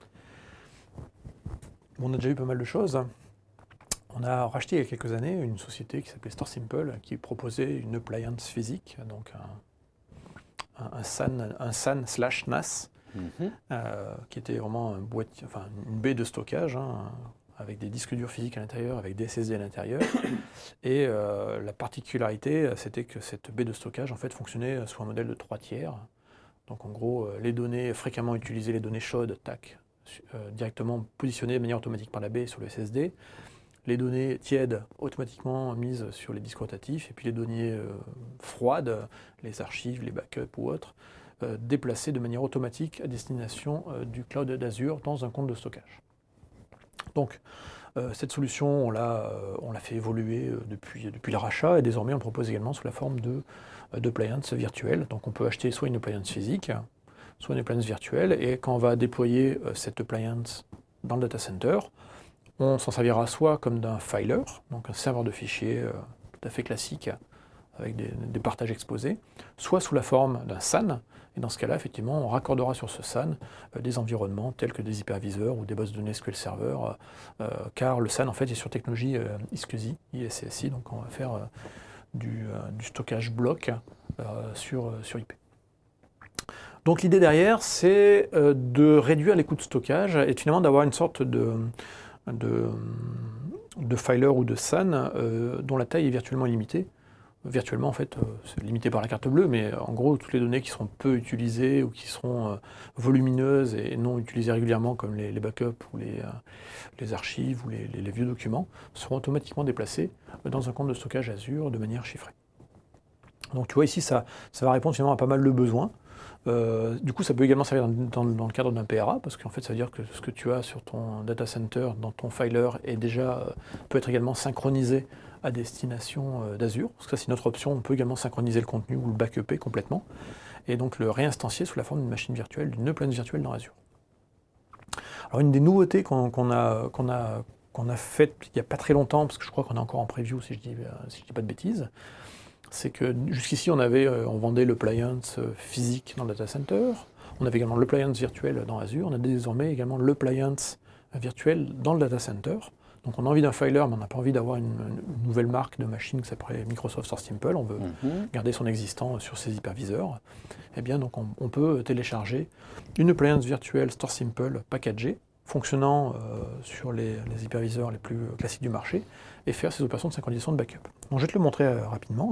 On a déjà eu pas mal de choses. On a racheté il y a quelques années une société qui s'appelait StoreSimple, qui proposait une appliance physique, donc un, un, un SAN, un SAN slash N A S, mm-hmm. euh, qui était vraiment un boîtier, enfin, une baie de stockage, hein, avec des disques durs physiques à l'intérieur, avec des S S D à l'intérieur. Et euh, la particularité, c'était que cette baie de stockage en fait, fonctionnait sous un modèle de trois tiers. Donc en gros, les données fréquemment utilisées, les données chaudes, tac, euh, directement positionnées de manière automatique par la baie sur le S S D. Les données tièdes automatiquement mises sur les disques rotatifs, et puis les données euh, froides, les archives, les backups ou autres, euh, déplacées de manière automatique à destination euh, du cloud d'Azure dans un compte de stockage. Donc, euh, cette solution, on l'a, euh, on l'a fait évoluer euh, depuis, depuis le rachat, et désormais on propose également sous la forme de, euh, d'appliance virtuelle. Donc on peut acheter soit une appliance physique, soit une appliance virtuelle, et quand on va déployer euh, cette appliance dans le data center, on s'en servira soit comme d'un filer, donc un serveur de fichiers euh, tout à fait classique avec des, des partages exposés, soit sous la forme d'un SAN, et dans ce cas-là, effectivement, on raccordera sur ce SAN euh, des environnements tels que des hyperviseurs ou des bases de données S Q L Server, euh, car le SAN en fait est sur technologie euh, I S C S I, I S C S I, donc on va faire euh, du, euh, du stockage bloc euh, sur, euh, sur I P. Donc l'idée derrière, c'est euh, de réduire les coûts de stockage et finalement d'avoir une sorte de De, de filer ou de SAN euh, dont la taille est virtuellement limitée. Virtuellement, en fait, euh, c'est limité par la carte bleue, mais en gros, toutes les données qui seront peu utilisées ou qui seront euh, volumineuses et non utilisées régulièrement, comme les, les backups ou les, euh, les archives ou les, les, les vieux documents, seront automatiquement déplacés dans un compte de stockage Azure de manière chiffrée. Donc tu vois, ici, ça, ça va répondre finalement à pas mal de besoins. Euh, du coup, ça peut également servir dans, dans, dans le cadre d'un P R A, parce qu'en fait, ça veut dire que ce que tu as sur ton data center, dans ton filer, est déjà, euh, peut être également synchronisé à destination euh, d'Azure. Parce que ça, c'est une autre option. On peut également synchroniser le contenu ou le backuper complètement, et donc le réinstancier sous la forme d'une machine virtuelle, d'une appliance virtuelle dans Azure. Alors, une des nouveautés qu'on, qu'on a, qu'on a, qu'on a faites il n'y a pas très longtemps, parce que je crois qu'on est encore en preview, si je dis, si je dis pas de bêtises, c'est que jusqu'ici, on, avait, on vendait l'appliance physique dans le data center, on avait également l'appliance virtuelle dans Azure, on a désormais également l'appliance virtuelle dans le data center. Donc on a envie d'un filer, mais on n'a pas envie d'avoir une, une nouvelle marque de machine qui s'appelle Microsoft StoreSimple, on veut mm-hmm. garder son existant sur ses hyperviseurs. Eh bien, donc on, on peut télécharger une appliance virtuelle StoreSimple packagée, fonctionnant euh, sur les, les hyperviseurs les plus classiques du marché, et faire ces opérations de synchronisation de backup. Donc je vais te le montrer euh, rapidement.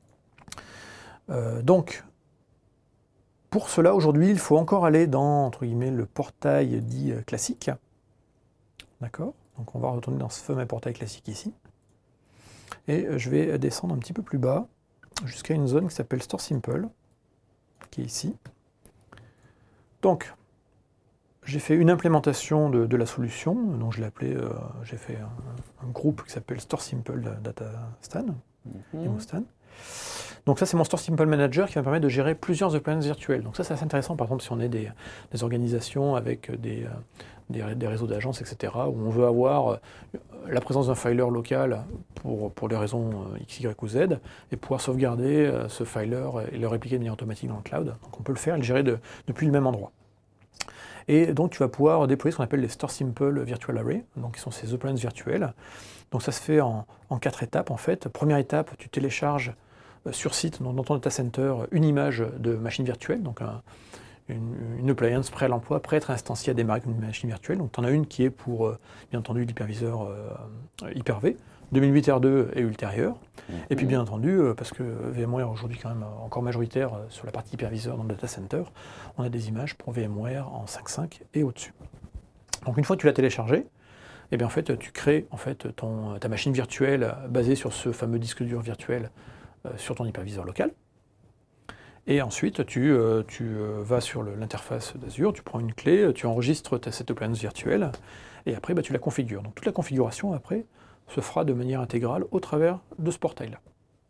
Euh, donc, pour cela, aujourd'hui, il faut encore aller dans, entre guillemets, le portail dit euh, classique. D'accord? Donc on va retourner dans ce fameux portail classique ici. Et euh, je vais descendre un petit peu plus bas, jusqu'à une zone qui s'appelle StoreSimple, qui est ici. Donc, j'ai fait une implémentation de, de la solution, donc je l'ai appelé, euh, j'ai fait un, un groupe qui s'appelle StoreSimple Data Stan, mm-hmm. Stan. Donc ça, c'est mon StoreSimple Manager qui va me permettre de gérer plusieurs appliances virtuelles. Donc ça, c'est assez intéressant, par exemple, si on est des, des organisations avec des, des, des réseaux d'agences, et cetera, où on veut avoir la présence d'un filer local pour, pour des raisons X, Y ou Z, et pouvoir sauvegarder ce filer et le répliquer de manière automatique dans le cloud. Donc on peut le faire et le gérer de, depuis le même endroit. Et donc tu vas pouvoir déployer ce qu'on appelle les StoreSimple Virtual Array, donc qui sont ces appliances virtuelles. Donc ça se fait en, en quatre étapes en fait. Première étape, tu télécharges euh, sur site, dans, dans ton data center, une image de machine virtuelle, donc un, une, une appliance prêt à l'emploi, prêt à être instanciée à démarrer comme une machine virtuelle. Donc tu en as une qui est pour, euh, bien entendu, l'hyperviseur euh, Hyper-V, deux mille huit R deux et ultérieur. Mmh. Et puis bien entendu, euh, parce que VMware aujourd'hui quand même encore majoritaire euh, sur la partie hyperviseur dans le data center, on a des images pour VMware en cinq point cinq et au-dessus. Donc une fois que tu l'as téléchargé, eh bien en fait tu crées en fait ton, ta machine virtuelle basée sur ce fameux disque dur virtuel euh, sur ton hyperviseur local. Et ensuite, tu, euh, tu euh, vas sur le- l'interface d'Azure, tu prends une clé, tu enregistres ta set appliance virtuelle, et après, bah, tu la configures. Donc toute la configuration, après, se fera de manière intégrale au travers de ce portail-là. D'accord ?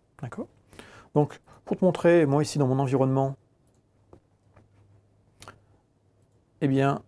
Donc, pour te montrer, moi ici dans mon environnement, eh bien,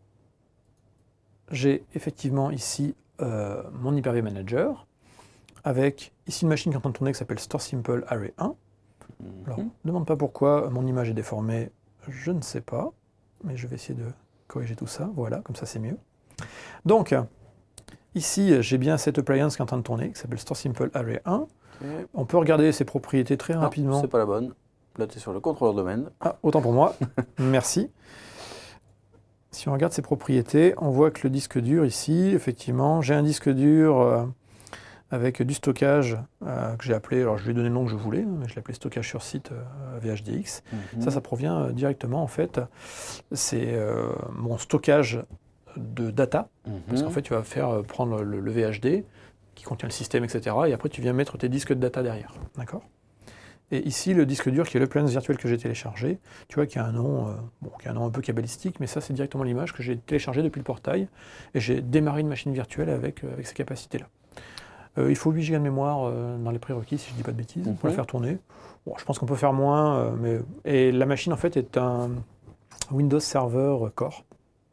j'ai effectivement ici euh, mon Hyper-V Manager, avec ici une machine qui est en train de tourner qui s'appelle StoreSimple Array un. Alors, ne demande pas pourquoi mon image est déformée, je ne sais pas, mais je vais essayer de corriger tout ça. Voilà, comme ça c'est mieux. Donc, ici, j'ai bien cette appliance qui est en train de tourner, qui s'appelle StoreSimple Array un. Okay. On peut regarder ses propriétés très rapidement. C'est pas la bonne. Là, tu es sur le contrôleur domaine. Ah, autant pour moi. Merci. Si on regarde ses propriétés, on voit que le disque dur ici, effectivement, j'ai un disque dur euh, avec du stockage euh, que j'ai appelé, alors je lui ai donné le nom que je voulais, mais je l'ai appelé stockage sur site euh, V H D X. Mm-hmm. Ça, ça provient euh, directement, en fait, c'est euh, mon stockage de data, mm-hmm. parce qu'en fait, tu vas faire euh, prendre le, le V H D qui contient le système, et cetera, et après, tu viens mettre tes disques de data derrière, d'accord ? Et ici, le disque dur qui est l'appliance virtuelle que j'ai téléchargé, tu vois qu'il y a un nom, euh, bon, qui a un nom un peu cabalistique, mais ça, c'est directement l'image que j'ai téléchargée depuis le portail, et j'ai démarré une machine virtuelle avec, euh, avec ces capacités-là. Euh, il faut huit gigas de mémoire euh, dans les prérequis, si je ne dis pas de bêtises, mm-hmm. pour la faire tourner. Bon, je pense qu'on peut faire moins, euh, mais... Et la machine, en fait, est un Windows Server Core.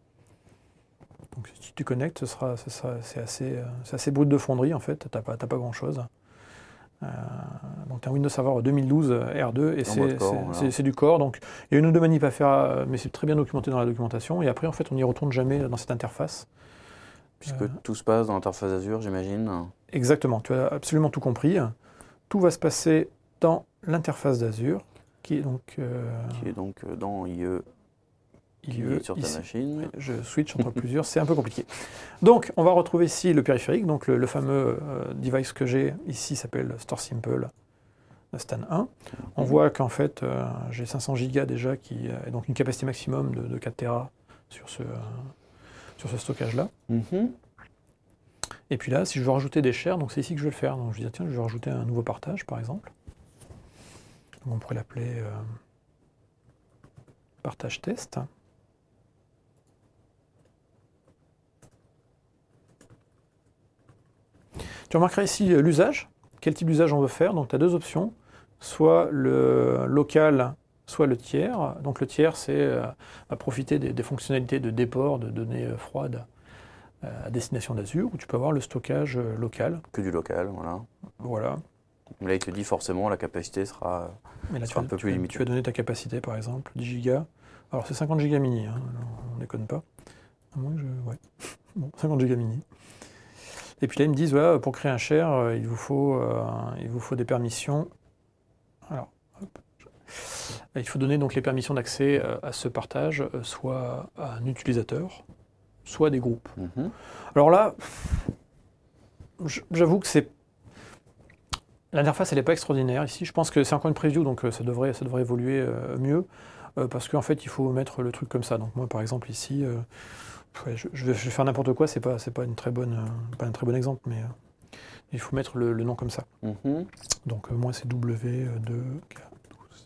Donc, si tu connectes, ce sera, ce sera, c'est assez, euh, c'est assez brut de fonderie, en fait, tu n'as pas, t'as pas grand-chose. Euh, donc tu as un Windows Server deux mille douze R deux et c'est, corps, c'est, c'est du core. Donc il y a une ou deux manips à faire, mais c'est très bien documenté dans la documentation. Et après, en fait, on n'y retourne jamais dans cette interface. Puisque euh, tout se passe dans l'interface Azure, j'imagine. Exactement, tu as absolument tout compris. Tout va se passer dans l'interface d'Azure, qui est donc... Euh, qui est donc dans I E. I E sur ta ici. machine. Je switch entre plusieurs, c'est un peu compliqué. Donc, on va retrouver ici le périphérique, donc le, le fameux euh, device que j'ai ici s'appelle StoreSimple Stan un. On mmh. voit qu'en fait, euh, j'ai cinq cents gigas déjà, qui est donc une capacité maximum de, de quatre téra sur ce, euh, sur ce stockage-là. Mmh. Et puis là, si je veux rajouter des shares, donc c'est ici que je vais le faire. Donc je vais dire, tiens, je vais rajouter un nouveau partage, par exemple. Donc on pourrait l'appeler euh, partage test. Tu remarqueras ici l'usage, quel type d'usage on veut faire. Donc tu as deux options, soit le local, soit le tiers. Donc le tiers, c'est euh, à profiter des, des fonctionnalités de déport de données euh, froides euh, à destination d'Azure, où tu peux avoir le stockage euh, local. Que du local, voilà. Voilà. Mais là, il te dit forcément la capacité sera, Mais là, sera tu un peu tu plus vas, limitée. Tu vas donner ta capacité, par exemple, dix gigas. Alors c'est cinquante gigas mini, hein, on ne déconne pas. À moins que je... Ouais. Bon, cinquante gigas mini. Et puis là, ils me disent, voilà, pour créer un share, euh, il, vous faut, euh, il vous faut des permissions. Alors, hop. Il faut donner donc les permissions d'accès euh, à ce partage, euh, soit à un utilisateur, soit à des groupes. Mm-hmm. Alors là, j'avoue que c'est... L'interface, elle n'est pas extraordinaire ici. Je pense que c'est encore une preview, donc euh, ça, devrait, ça devrait évoluer euh, mieux, euh, parce qu'en fait, il faut mettre le truc comme ça. Donc moi, par exemple, ici... Euh, Ouais, je, je, vais, je vais faire n'importe quoi, c'est pas, c'est pas, une très bonne, euh, pas un très bon exemple, mais euh, il faut mettre le, le nom comme ça. Mm-hmm. Donc euh, moi c'est W deux K douze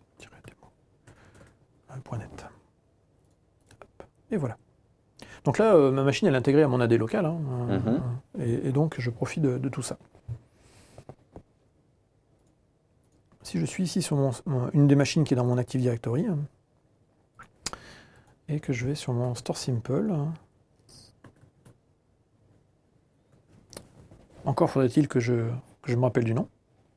net. Hop. Et voilà. Donc là, euh, ma machine elle est intégrée à mon A D local, hein, mm-hmm. euh, et, et donc je profite de, de tout ça. Si je suis ici sur mon, une des machines qui est dans mon Active Directory, hein, et que je vais sur mon StoreSimple, hein, encore faudrait-il que je, que je me rappelle du nom.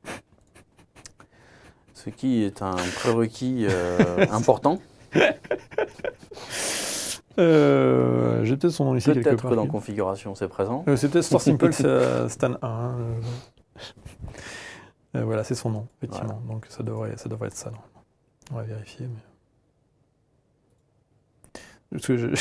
Ce qui est un prérequis euh, important. Euh, j'ai peut-être son nom ici peut-être quelque part. que dans configuration, c'est présent. Euh, c'est peut-être StoreSimple Stan un. Hein, euh, voilà, c'est son nom, effectivement. Voilà. Donc ça devrait, ça devrait être ça, normalement. On va vérifier. Mais... Parce que je...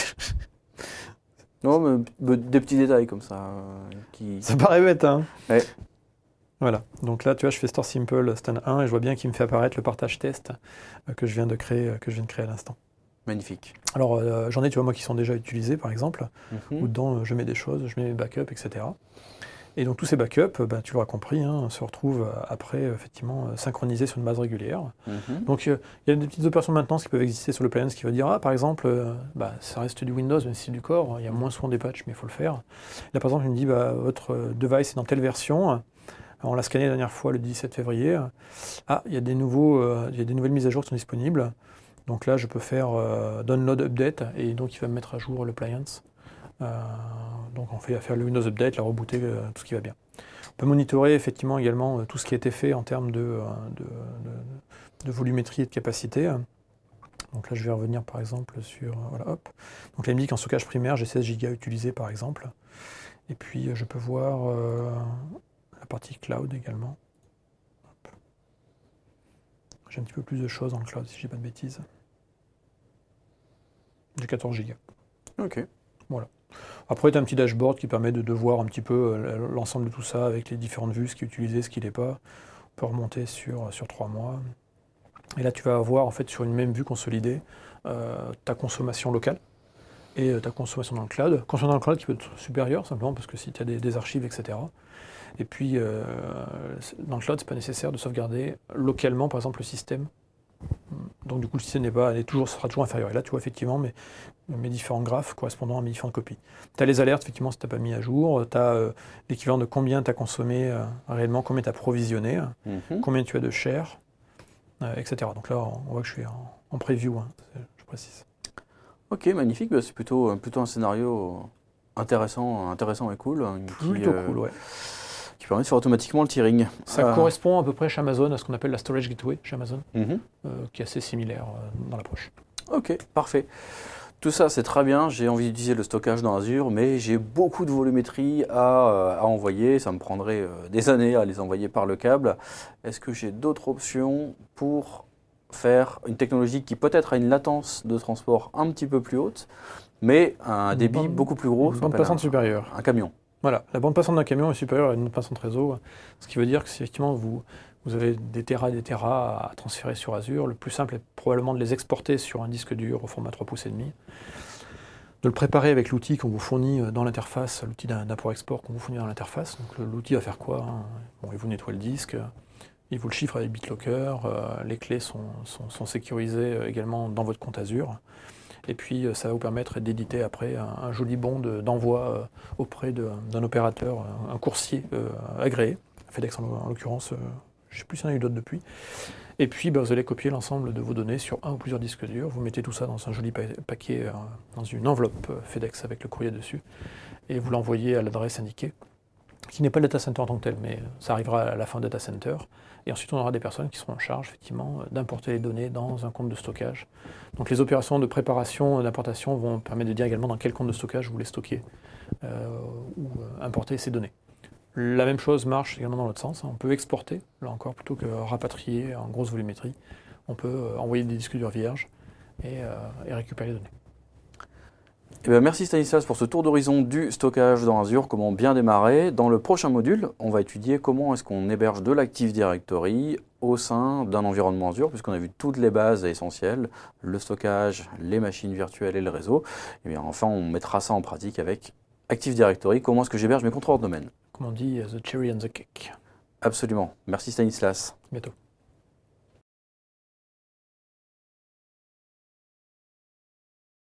Non, mais des petits détails comme ça. Euh, qui... Ça paraît bête, hein. Ouais. Voilà. Donc là, tu vois, je fais StoreSimple Stan un et je vois bien qu'il me fait apparaître le partage test euh, que je viens de créer, euh, que je viens de créer à l'instant. Magnifique. Alors, euh, j'en ai, tu vois, moi, qui sont déjà utilisés, par exemple, mm-hmm. où dedans, euh, je mets des choses, je mets mes backups, et cetera. Et donc tous ces backups, bah, tu l'auras compris, hein, se retrouvent euh, après effectivement euh, synchronisés sur une base régulière. Mhm. Donc il euh, y a des petites opérations de maintenance qui peuvent exister sur le plugin, ce qui veut dire, ah, par exemple, euh, bah, ça reste du Windows, même si c'est du Core, il y a moins souvent des patchs, mais il faut le faire. Là par exemple, il me dit, bah, votre euh, device est dans telle version. Alors, on l'a scanné la dernière fois le dix-sept février. Ah, il y a des nouveaux, euh, il y a des nouvelles mises à jour qui sont disponibles. Donc là, je peux faire euh, download update et donc il va me mettre à jour le appliance. Euh, donc on fait faire le Windows Update, la rebooter, euh, tout ce qui va bien. On peut monitorer effectivement également euh, tout ce qui a été fait en termes de, euh, de, de, de volumétrie et de capacité. Donc là je vais revenir par exemple sur... Euh, voilà, hop. Donc là il me dit qu'en stockage primaire j'ai seize gigas utilisés par exemple. Et puis euh, je peux voir euh, la partie cloud également. Hop. J'ai un petit peu plus de choses dans le cloud si je dis pas de bêtises. J'ai quatorze gigas. Ok. Voilà. Après, tu as un petit dashboard qui permet de, de voir un petit peu euh, l'ensemble de tout ça avec les différentes vues, ce qui est utilisé, ce qui n'est pas. On peut remonter sur, sur trois mois. Et là, tu vas avoir en fait sur une même vue consolidée euh, ta consommation locale et euh, ta consommation dans le cloud. Consommation dans le cloud qui peut être supérieure simplement parce que si tu as des, des archives, et cetera. Et puis, euh, dans le cloud, ce n'est pas nécessaire de sauvegarder localement, par exemple, le système. Donc du coup le système n'est pas, est toujours, sera toujours inférieur. Et là tu vois effectivement mes, mes différents graphes correspondant à mes différentes copies. Tu as les alertes effectivement si tu n'as pas mis à jour, tu as euh, l'équivalent de combien tu as consommé euh, réellement, combien tu as provisionné, Mhm. combien tu as de share, euh, et cetera. Donc là on voit que je suis en, en preview, hein, je précise. Ok, magnifique, bah, c'est plutôt, plutôt un scénario intéressant, intéressant et cool. hein, qui, Plutôt euh, cool, ouais. qui permet de faire automatiquement le tiering. Ça Euh, correspond à peu près chez Amazon à ce qu'on appelle la storage gateway chez Amazon, mhm. euh, qui est assez similaire euh, dans l'approche. Ok, parfait. Tout ça, c'est très bien. J'ai envie d'utiliser le stockage dans Azure, mais j'ai beaucoup de volumétrie à, euh, à envoyer. Ça me prendrait euh, des années à les envoyer par le câble. Est-ce que j'ai d'autres options pour faire une technologie qui peut-être a une latence de transport un petit peu plus haute, mais un Une débit bande- beaucoup plus gros, Une ce qu'on bande appelle passante un, supérieure. un camion. Voilà, la bande passante d'un camion est supérieure à une bande passante réseau, ce qui veut dire que si effectivement vous, vous avez des terras et des terras à transférer sur Azure, le plus simple est probablement de les exporter sur un disque dur au format trois pouces et demi, de le préparer avec l'outil qu'on vous fournit dans l'interface, l'outil d'import-export qu'on vous fournit dans l'interface. Donc l'outil va faire quoi hein bon, il vous nettoie le disque, il vous le chiffre avec BitLocker, euh, les clés sont, sont, sont sécurisées également dans votre compte Azure. Et puis ça va vous permettre d'éditer après un, un joli bon d'envoi euh, auprès d'un opérateur, un, un coursier euh, agréé, FedEx en, en l'occurrence, euh, je ne sais plus s'il y en a eu d'autres depuis. Et puis bah, vous allez copier l'ensemble de vos données sur un ou plusieurs disques durs, vous mettez tout ça dans un joli pa paquet, euh, dans une enveloppe euh, FedEx avec le courrier dessus, et vous l'envoyez à l'adresse indiquée, qui n'est pas le data center en tant que tel, mais ça arrivera à la fin du data center. Et ensuite, on aura des personnes qui seront en charge, effectivement, d'importer les données dans un compte de stockage. Donc les opérations de préparation, d'importation vont permettre de dire également dans quel compte de stockage vous voulez stocker euh, ou euh, importer ces données. La même chose marche également dans l'autre sens. On peut exporter, là encore, plutôt que rapatrier en grosse volumétrie. On peut euh, envoyer des disques durs vierges et, euh, et récupérer les données. Eh bien, merci Stanislas pour ce tour d'horizon du stockage dans Azure, comment bien démarrer. Dans le prochain module, on va étudier comment est-ce qu'on héberge de l'Active Directory au sein d'un environnement Azure, puisqu'on a vu toutes les bases essentielles, le stockage, les machines virtuelles et le réseau. Et bien, enfin, on mettra ça en pratique avec Active Directory, comment est-ce que j'héberge mes contrôleurs de domaine. Comme on dit, the cherry on the cake. Absolument. Merci Stanislas. À bientôt.